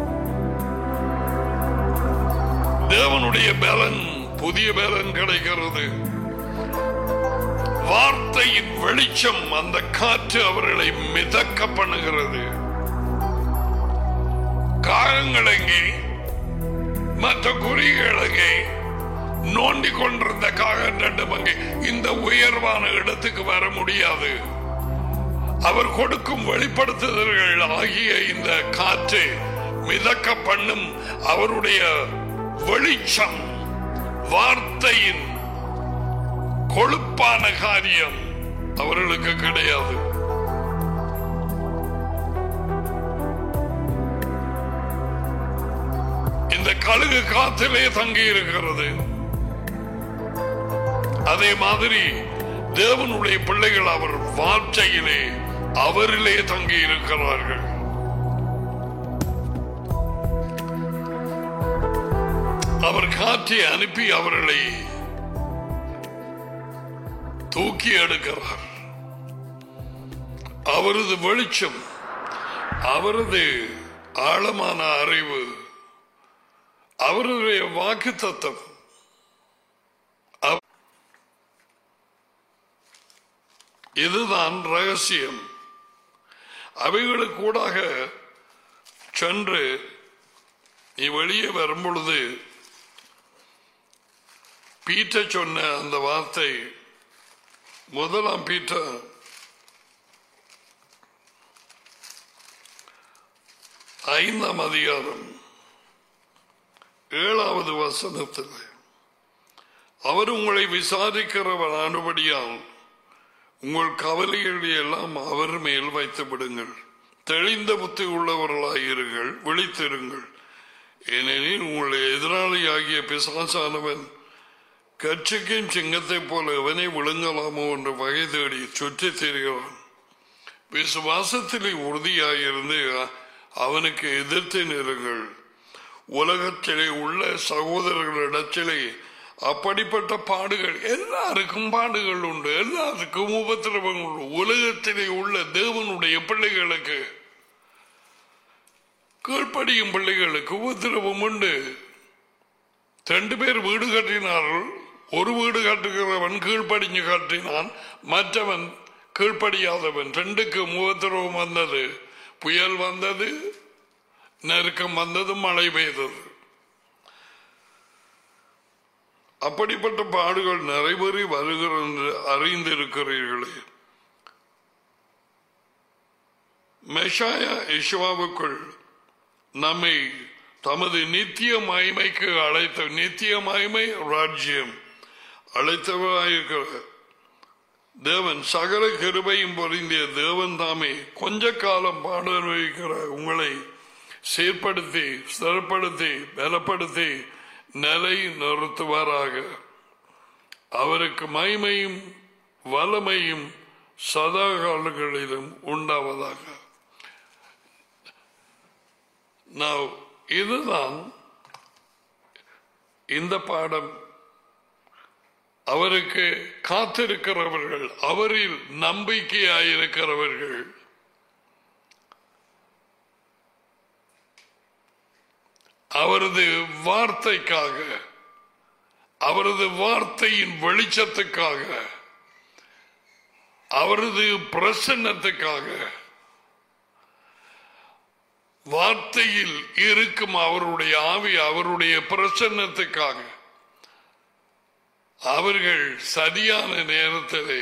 தேவனுடைய பலன், புதிய பலன் கிடைக்கிறது. வார்த்தையின் வெளிச்சம், அந்த காற்று அவர்களை மிதக்க பண்ணுகிறது. காகங்கள் எங்கே, மற்ற குறிகள் எங்கே, நோண்டி கொண்டிருந்த காகம் ரெண்டும் அங்கே இந்த உயர்வான இடத்துக்கு வர முடியாது. அவர் கொடுக்கும் வெளிப்படுத்துதல்கள் ஆகிய இந்த காற்று மிதக்க பண்ணும் அவருடைய வெளிச்சம், வார்த்தையின் கொழுப்பான காரியம் அவர்களுக்கு கிடையாது. இந்த கழுகு காற்றிலே தங்கி இருக்கிறது. அதே மாதிரி தேவனுடைய பிள்ளைகள் அவர் வார்த்தையிலே அவரிலே தங்கி இருக்கிறார்கள். அவர் காற்றை அனுப்பி அவர்களை தூக்கி எடுக்கிறார். அவரது வெளிச்சம், அவரது ஆழமான அறிவு, அவருடைய வாக்குத்தத்தம், இதுதான் ரகசியம். அவைகளுக்கு கூடாக சென்று நீ வெளியே வரும் பொழுது பீட்டர் சொன்ன அந்த வார்த்தை, முதலாம் பீட்டர் ஐந்தாம் அதிகாரம் ஏழாவது வசனத்தில், அவர் உங்களை விசாரிக்கிறவர் ஆனபடியால் உங்கள் கவலைகளை எல்லாம் அவர் மேல் வைத்து விடுங்கள். தெளிந்த புத்தி உள்ளவர்களாயிருங்கள், விழித்திருங்கள். ஏனெனில் உங்களுடைய எதிராளி ஆகிய பிசாசானவன் கட்சிக்கும் சிங்கத்தை போல எவனை விழுங்கலாமோ என்று வகை தேடி சுற்றி திரிகிறான். விசுவாசத்திலே உறுதியாயிருந்து அவனுக்கு எதிர்த்து நிறுங்கள். உலகத்திலே உள்ள சகோதரர்களிடத்திலே அப்படிப்பட்ட பாடுகள், எல்லாருக்கும் பாடுகள் உண்டு, எல்லாருக்கும் உபத்திரவங்கள் உண்டு. உலகத்திலே உள்ள தேவனுடைய பிள்ளைகளுக்கு, கீழ்ப்படியும் பிள்ளைகளுக்கு உபத்திரவம் உண்டு. ரெண்டு பேர் வீடு கட்டினார்கள். ஒரு வீடு கட்டுகிறவன் கீழ்ப்படிஞ்சு கட்டினான், மற்றவன் கீழ்ப்படியாதவன். ரெண்டுக்கு உபத்திரவம் வந்தது. புயல் வந்தது, நெருக்கம் வந்தது, மழை பெய்தது. அப்படிப்பட்ட பாடுகள் நிறைவேறி வருகிற என்று அறிந்திருக்கிறீர்களே. மெஷாயா யெஷுவாவுக்குள் நம்மை தமது நித்திய மகிமைக்கு அழைத்த, நித்திய மகிமை ராஜ்யம் அழைத்தவராயிருக்கிற தேவன், சகல கிருபையும் பொருந்திய தேவன் தாமே கொஞ்ச காலம் பாட அனுபவிக்கிற உங்களை சீர்படுத்தி, ஸ்திரப்படுத்தி, பலப்படுத்தி நிலை நிறுத்துவாராக. அவருக்கு மகிமையும் வல்லமையும் சதா காலங்களிலும் உண்டாவதாக. இதுதான் இந்த பாடம். அவருக்கு காத்திருக்கிறவர்கள், அவரில் நம்பிக்கையாயிருக்கிறவர்கள், அவரது வார்த்தைக்காக, அவரது வார்த்தையின் வெளிச்சத்துக்காக, அவரது பிரசன்னத்துக்காக, வார்த்தையில் இருக்கும் அவருடைய ஆவி, அவருடைய பிரசன்னத்துக்காக அவர்கள் சரியான நேரத்திலே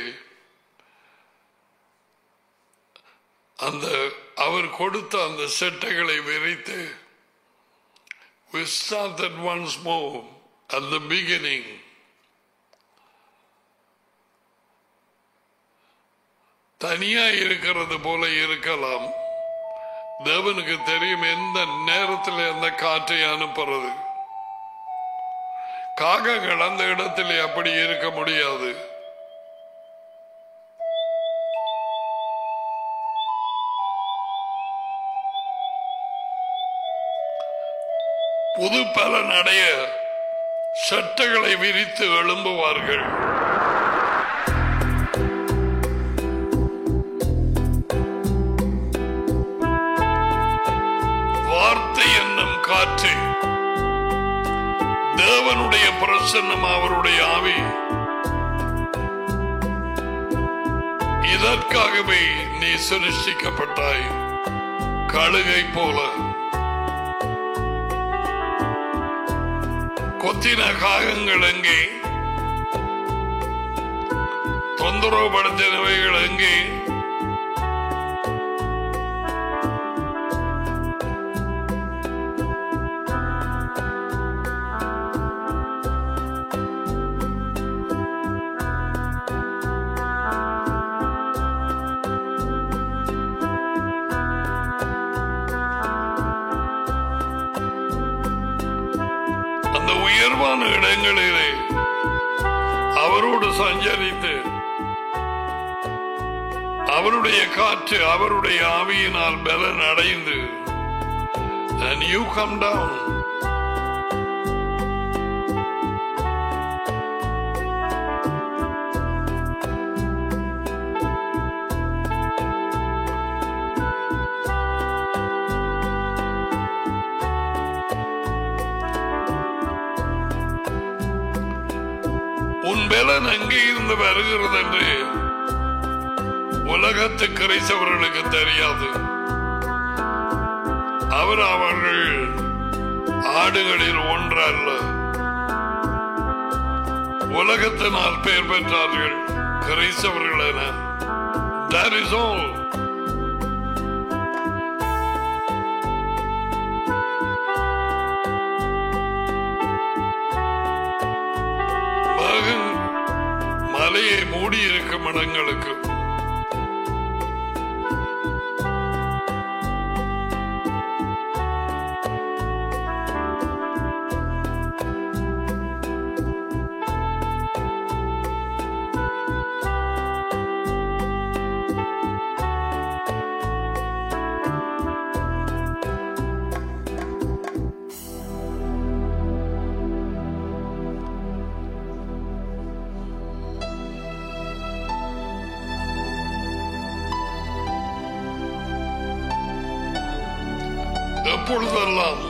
அந்த அவர் கொடுத்த அந்த செட்டைகளை விரித்து, we started once more at the beginning. தனியா இருக்கிறது போல இருக்கலாம். தேவனுக்கு தெரியும் எந்த நேரத்தில் அந்த காற்றை அனுப்புறது. காகங்கள் அந்த இடத்திலே அப்படி இருக்க முடியாது. புது பலன் அடைய சட்டைகளை விரித்து எழும்புவார்கள். வார்த்தை என்னும் காற்று, தேவனுடைய பிரசன்னம், அவருடைய ஆவி, இதற்காகவே நீ சிருஷ்டிக்கப்பட்டாய். கழுகை போல கொத்தின காகங்கள் எங்கே? தொந்தரவுபடுத்தினவைகள் எங்கே? உயர்வான இடங்களிலே அவரோடு சஞ்சரித்து அவருடைய காற்று, அவருடைய ஆவியினால் பலன் அடைந்து, and you come down. உன் பலன் எங்கே இருந்து வருகிறது என்று உலகத்து கிறிஸ்தவர்களுக்கு தெரியாது. அவர் அவர்கள் ஆடுகளில் ஒன்றல்ல, உலகத்தினால் பெயர் பெற்றார்கள் கிறிஸ்தவர்கள் என. That is all. மலையை மூடி இருக்கும் இடங்களுக்கு எப்பொழுதெல்லாம்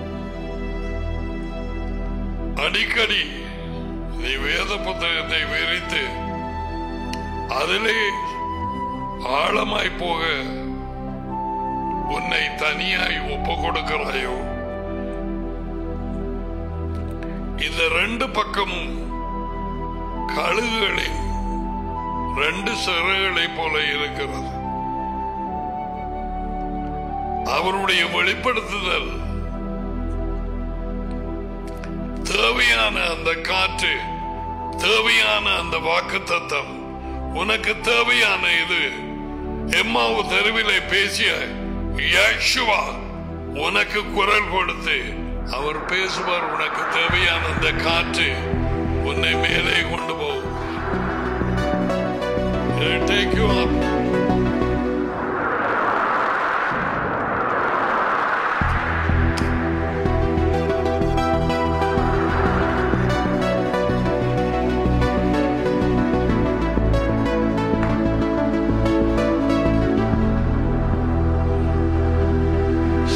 அடிக்கடி நீ வேத புத்தகத்தை விரித்து அதிலே ஆழமாய் போக உன்னை தனியாய் ஒப்பு கொடுக்கிறாயோ, இந்த ரெண்டு பக்கமும் கழுகுகளின் ரெண்டு சிறகுகளை போல இருக்கிறது. அவருடைய வெளிப்படுத்துதல், தேவையான அந்த காற்று, தேவையான அந்த வாக்குத்தத்தம், உனக்கு தேவையான இது, எம்மாவு தெருவிலே பேசிய யேசுவா உனக்கு குரல் கொடுத்து அவர் பேசுவார். உனக்கு தேவையான அந்த காற்று உன்னை மேலே கொண்டு போகும். Take you up.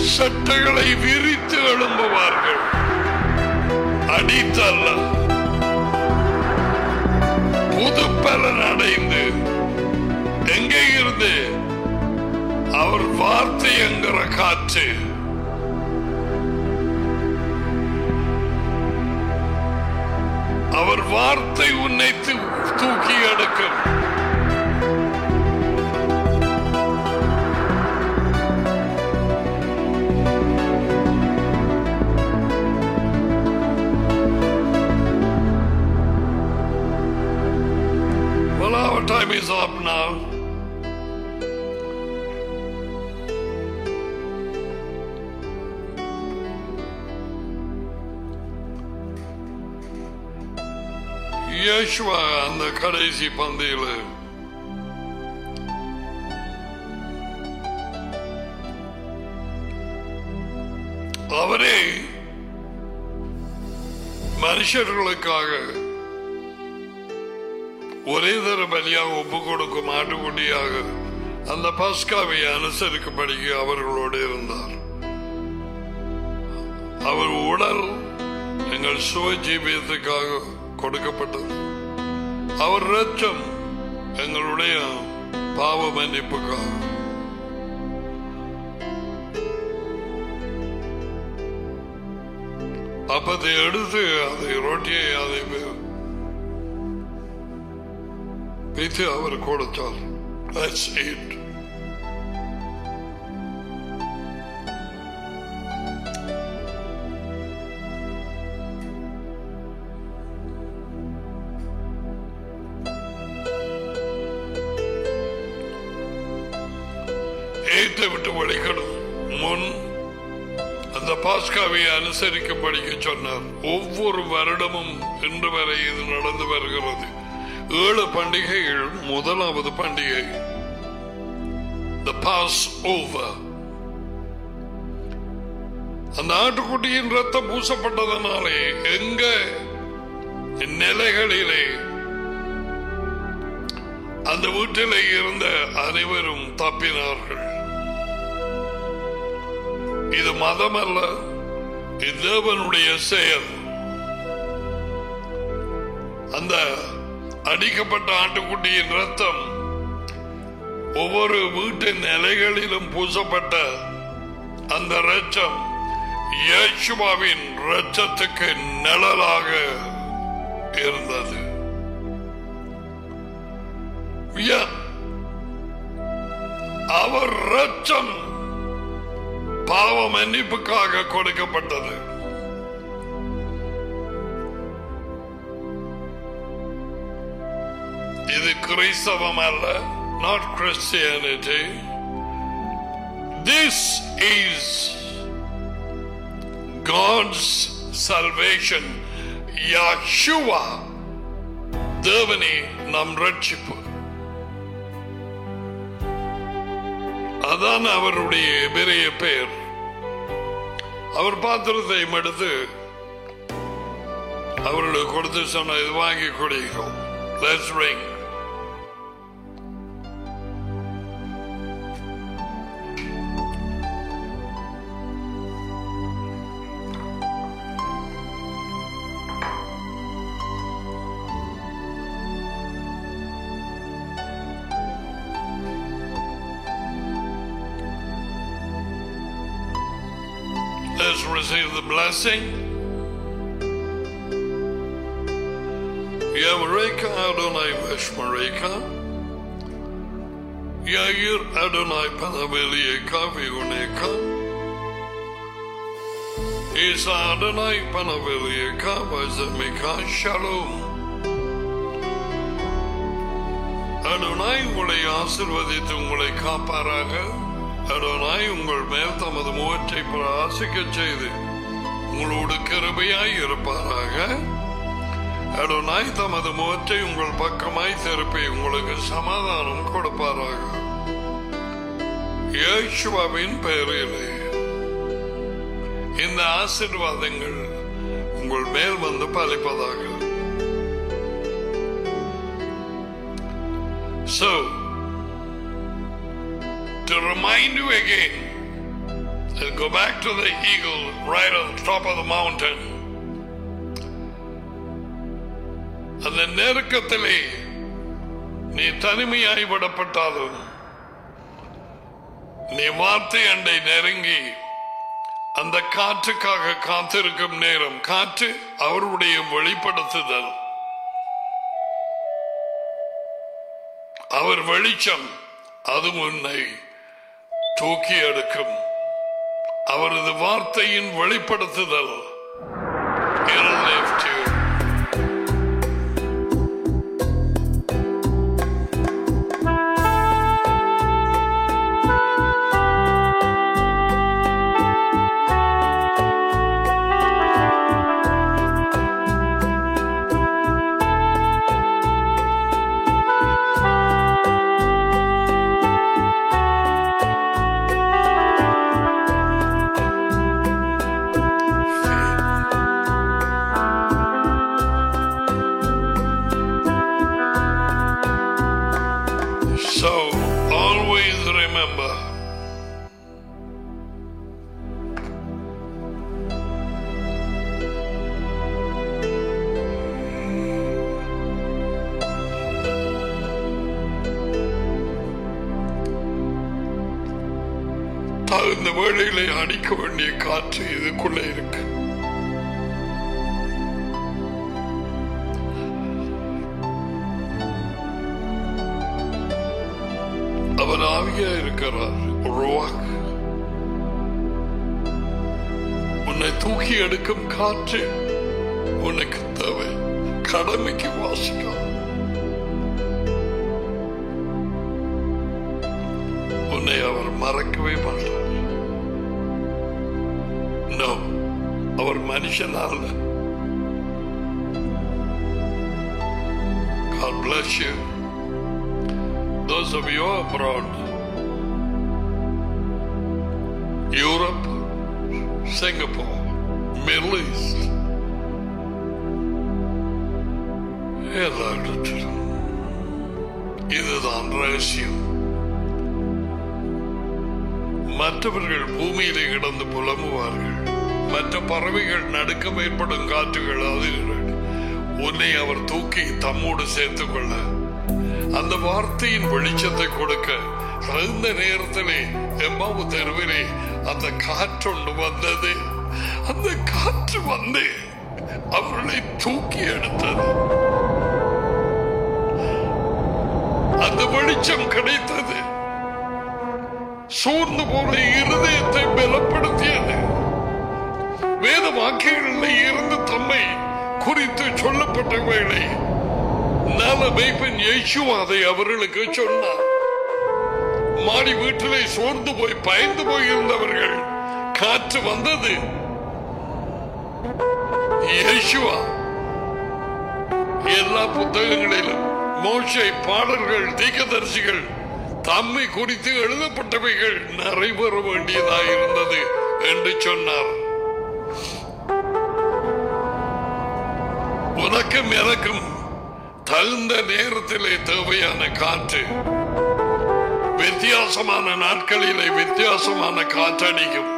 சட்டைகளை விரித்து எழும்புவார்கள், அடித்தல்ல. காற்று அவர் வார்த்தை உன்னை தூக்கி எடுக்கும். Well, our time is up now. Yeshua அந்த கடைசி பந்தியில் அவரே மனுஷர்களுக்காக ஒரே தர பலியாக ஒப்பு கொடுக்கும் ஆட்டுக்குட்டியாக அந்த பஸ்காவை அனுசரிக்கும்படி அவர்களோடு இருந்தார். அவர் உடல் எங்கள் சுய ஜீவியத்துக்காக கொடுக்கப்பட்டது. அவர் இரத்தம் எங்களுடைய பாவ மன்னிப்புக்காக. அப்பத்தை எடுத்து அதை ரொட்டியை அதை வைத்து அவர் கொடுத்தார். That's it. ஏற்ற விட்டு வழிகடும் முன் அந்த பாஸ்காவை அனுசரிக்கும்படி சொன்னார். ஒவ்வொரு வருடமும் இன்று வரை இது நடந்து வருகிறது. ஏழு பண்டிகைகள். முதலாவது பண்டிகை the Passover. அந்த ஆட்டுக்குட்டியின் ரத்தம் பூசப்பட்டதனாலே எங்க நிலைகளிலே அந்த வீட்டிலே இருந்த அனைவரும் தப்பினார்கள். இது மதம் அல்ல, இது தேவனுடைய செயல். அந்த அடிக்கப்பட்ட ஆட்டுக்குட்டியின் ரத்தம் ஒவ்வொரு வீட்டின் நிலைகளிலும் பூசப்பட்ட அந்த இரத்தம் இயேசுவின் இரத்தத்துக்கு நிழலாக இருந்தது. அவர் இரத்தம் பாவ மன்னிப்புக்காக கொடுக்கப்பட்டது. இது கிறிஸ்தவம் அல்ல, not Christianity. This is God's salvation. Yeshua தேவனே நம் ரட்சிப்பு. அதான் அவருடைய பெரிய பெயர். அவர் பாத்திரத்தை எடுத்து அவர்களுக்கு கொடுத்து சொன்ன, இது வாங்கி குடிக்கும். Let's drink. Let's receive the blessing. Yavreka Adonai Veshmareka, Yair Adonai Panavelieka Viguneka, Isa Adonai Panavelieka Vazamika Shalom. Adonai உங்களை ஆசீர்வதித்து உங்களை காப்பாராக. அடோனாய் உங்கள் மேல் தமது முகத்தை பிரகாசிக்க செய்து உங்களோடு கிருபையாய் இருப்பாராக. அடோனாய் தமது முகத்தை உங்கள் பக்கமாய் திருப்பி உங்களுக்கு சமாதானம் கொடுப்பாராக. இயேசுவின் பெயரிலே இந்த ஆசீர்வாதங்கள் உங்கள் மேல் வந்து பலிப்பதாக. So to remind you again, and go back to the eagle right on top of the mountain. அந்த நெருக்கத்திலே நீ தனிமையாய் விடப்பட்டாலும் நீ வார்த்தை அண்டை நெருங்கி அந்த காற்றுக்காக காத்திருக்கும் நேரம், காற்று அவருடைய வெளிப்படுத்துதல், அவர் வெளிச்சம், அது உன்னை தூக்கி எடுக்கும். அவரது வார்த்தையின் வெளிப்படுத்துதல். It'll lift you. So, always remember, தகுந்த வேளையிலே அடிக்க வேண்டிய காற்று இதுக்குள்ளே இருக்கு. அவர் ஆவியா இருக்கிறார். உன்னை தூக்கி எடுக்கும் காற்று உனக்கு தேவை. கடமைக்கு வாசிக்க உன்னை அவர் மறக்கவே மாட்டார். No, அவர் மனுஷன் அல்ல. God bless you. Those of you abroad, Europe, Singapore, Middle East, எல்லா இடத்திலும் இதுதான் ரகசியம். மற்றவர்கள் பூமியிலே கிடந்து புலம்புவார்கள். மற்ற பறவைகள் நடுக்கம் ஏற்படும் காற்றுகள் அதுகள். உன்னை அவர் தூக்கி தம்மோடு சேர்த்துக் கொள்ள, அந்த வார்த்தையின் வெளிச்சத்தை கொடுக்க, அந்த நேரத்திலே எம்மாவு தெருவிலே அந்த காற்றொன்று வந்தது. அந்த காற்று வந்து அவர்களை தூக்கி எடுத்தது. அந்த வெளிச்சம் கிடைத்தது. சூர்ந்து போன இருதயத்தை பலப்படுத்தியது. வேத வாக்கியங்களில் இருந்து தம்மை குறித்து சொல்லப்பட்ட வேளை நல்ல மேய்ப்பன் இயேசு அதை அவர்களுக்கு சொன்னார். மாடி வீட்டிலே சோர்ந்து போய் பயந்து போயிருந்தவர்கள், காற்று வந்தது. இயேசுவா எல்லா புத்தகங்களிலும் மோசே, பாடல்கள், தீர்க்கதரிசிகள் தம்மை குறித்து எழுதப்பட்டவைகள் நிறைவேற வேண்டியதாக இருந்தது என்று சொன்னார். உனக்கும் எனக்கும் தகுந்த நேரத்திலே தேவையான காற்று. வித்தியாசமான நாட்களிலே வித்தியாசமான காற்றடிக்கும்.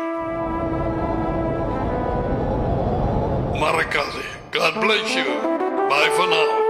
மறக்காதே. God bless you. Bye for now.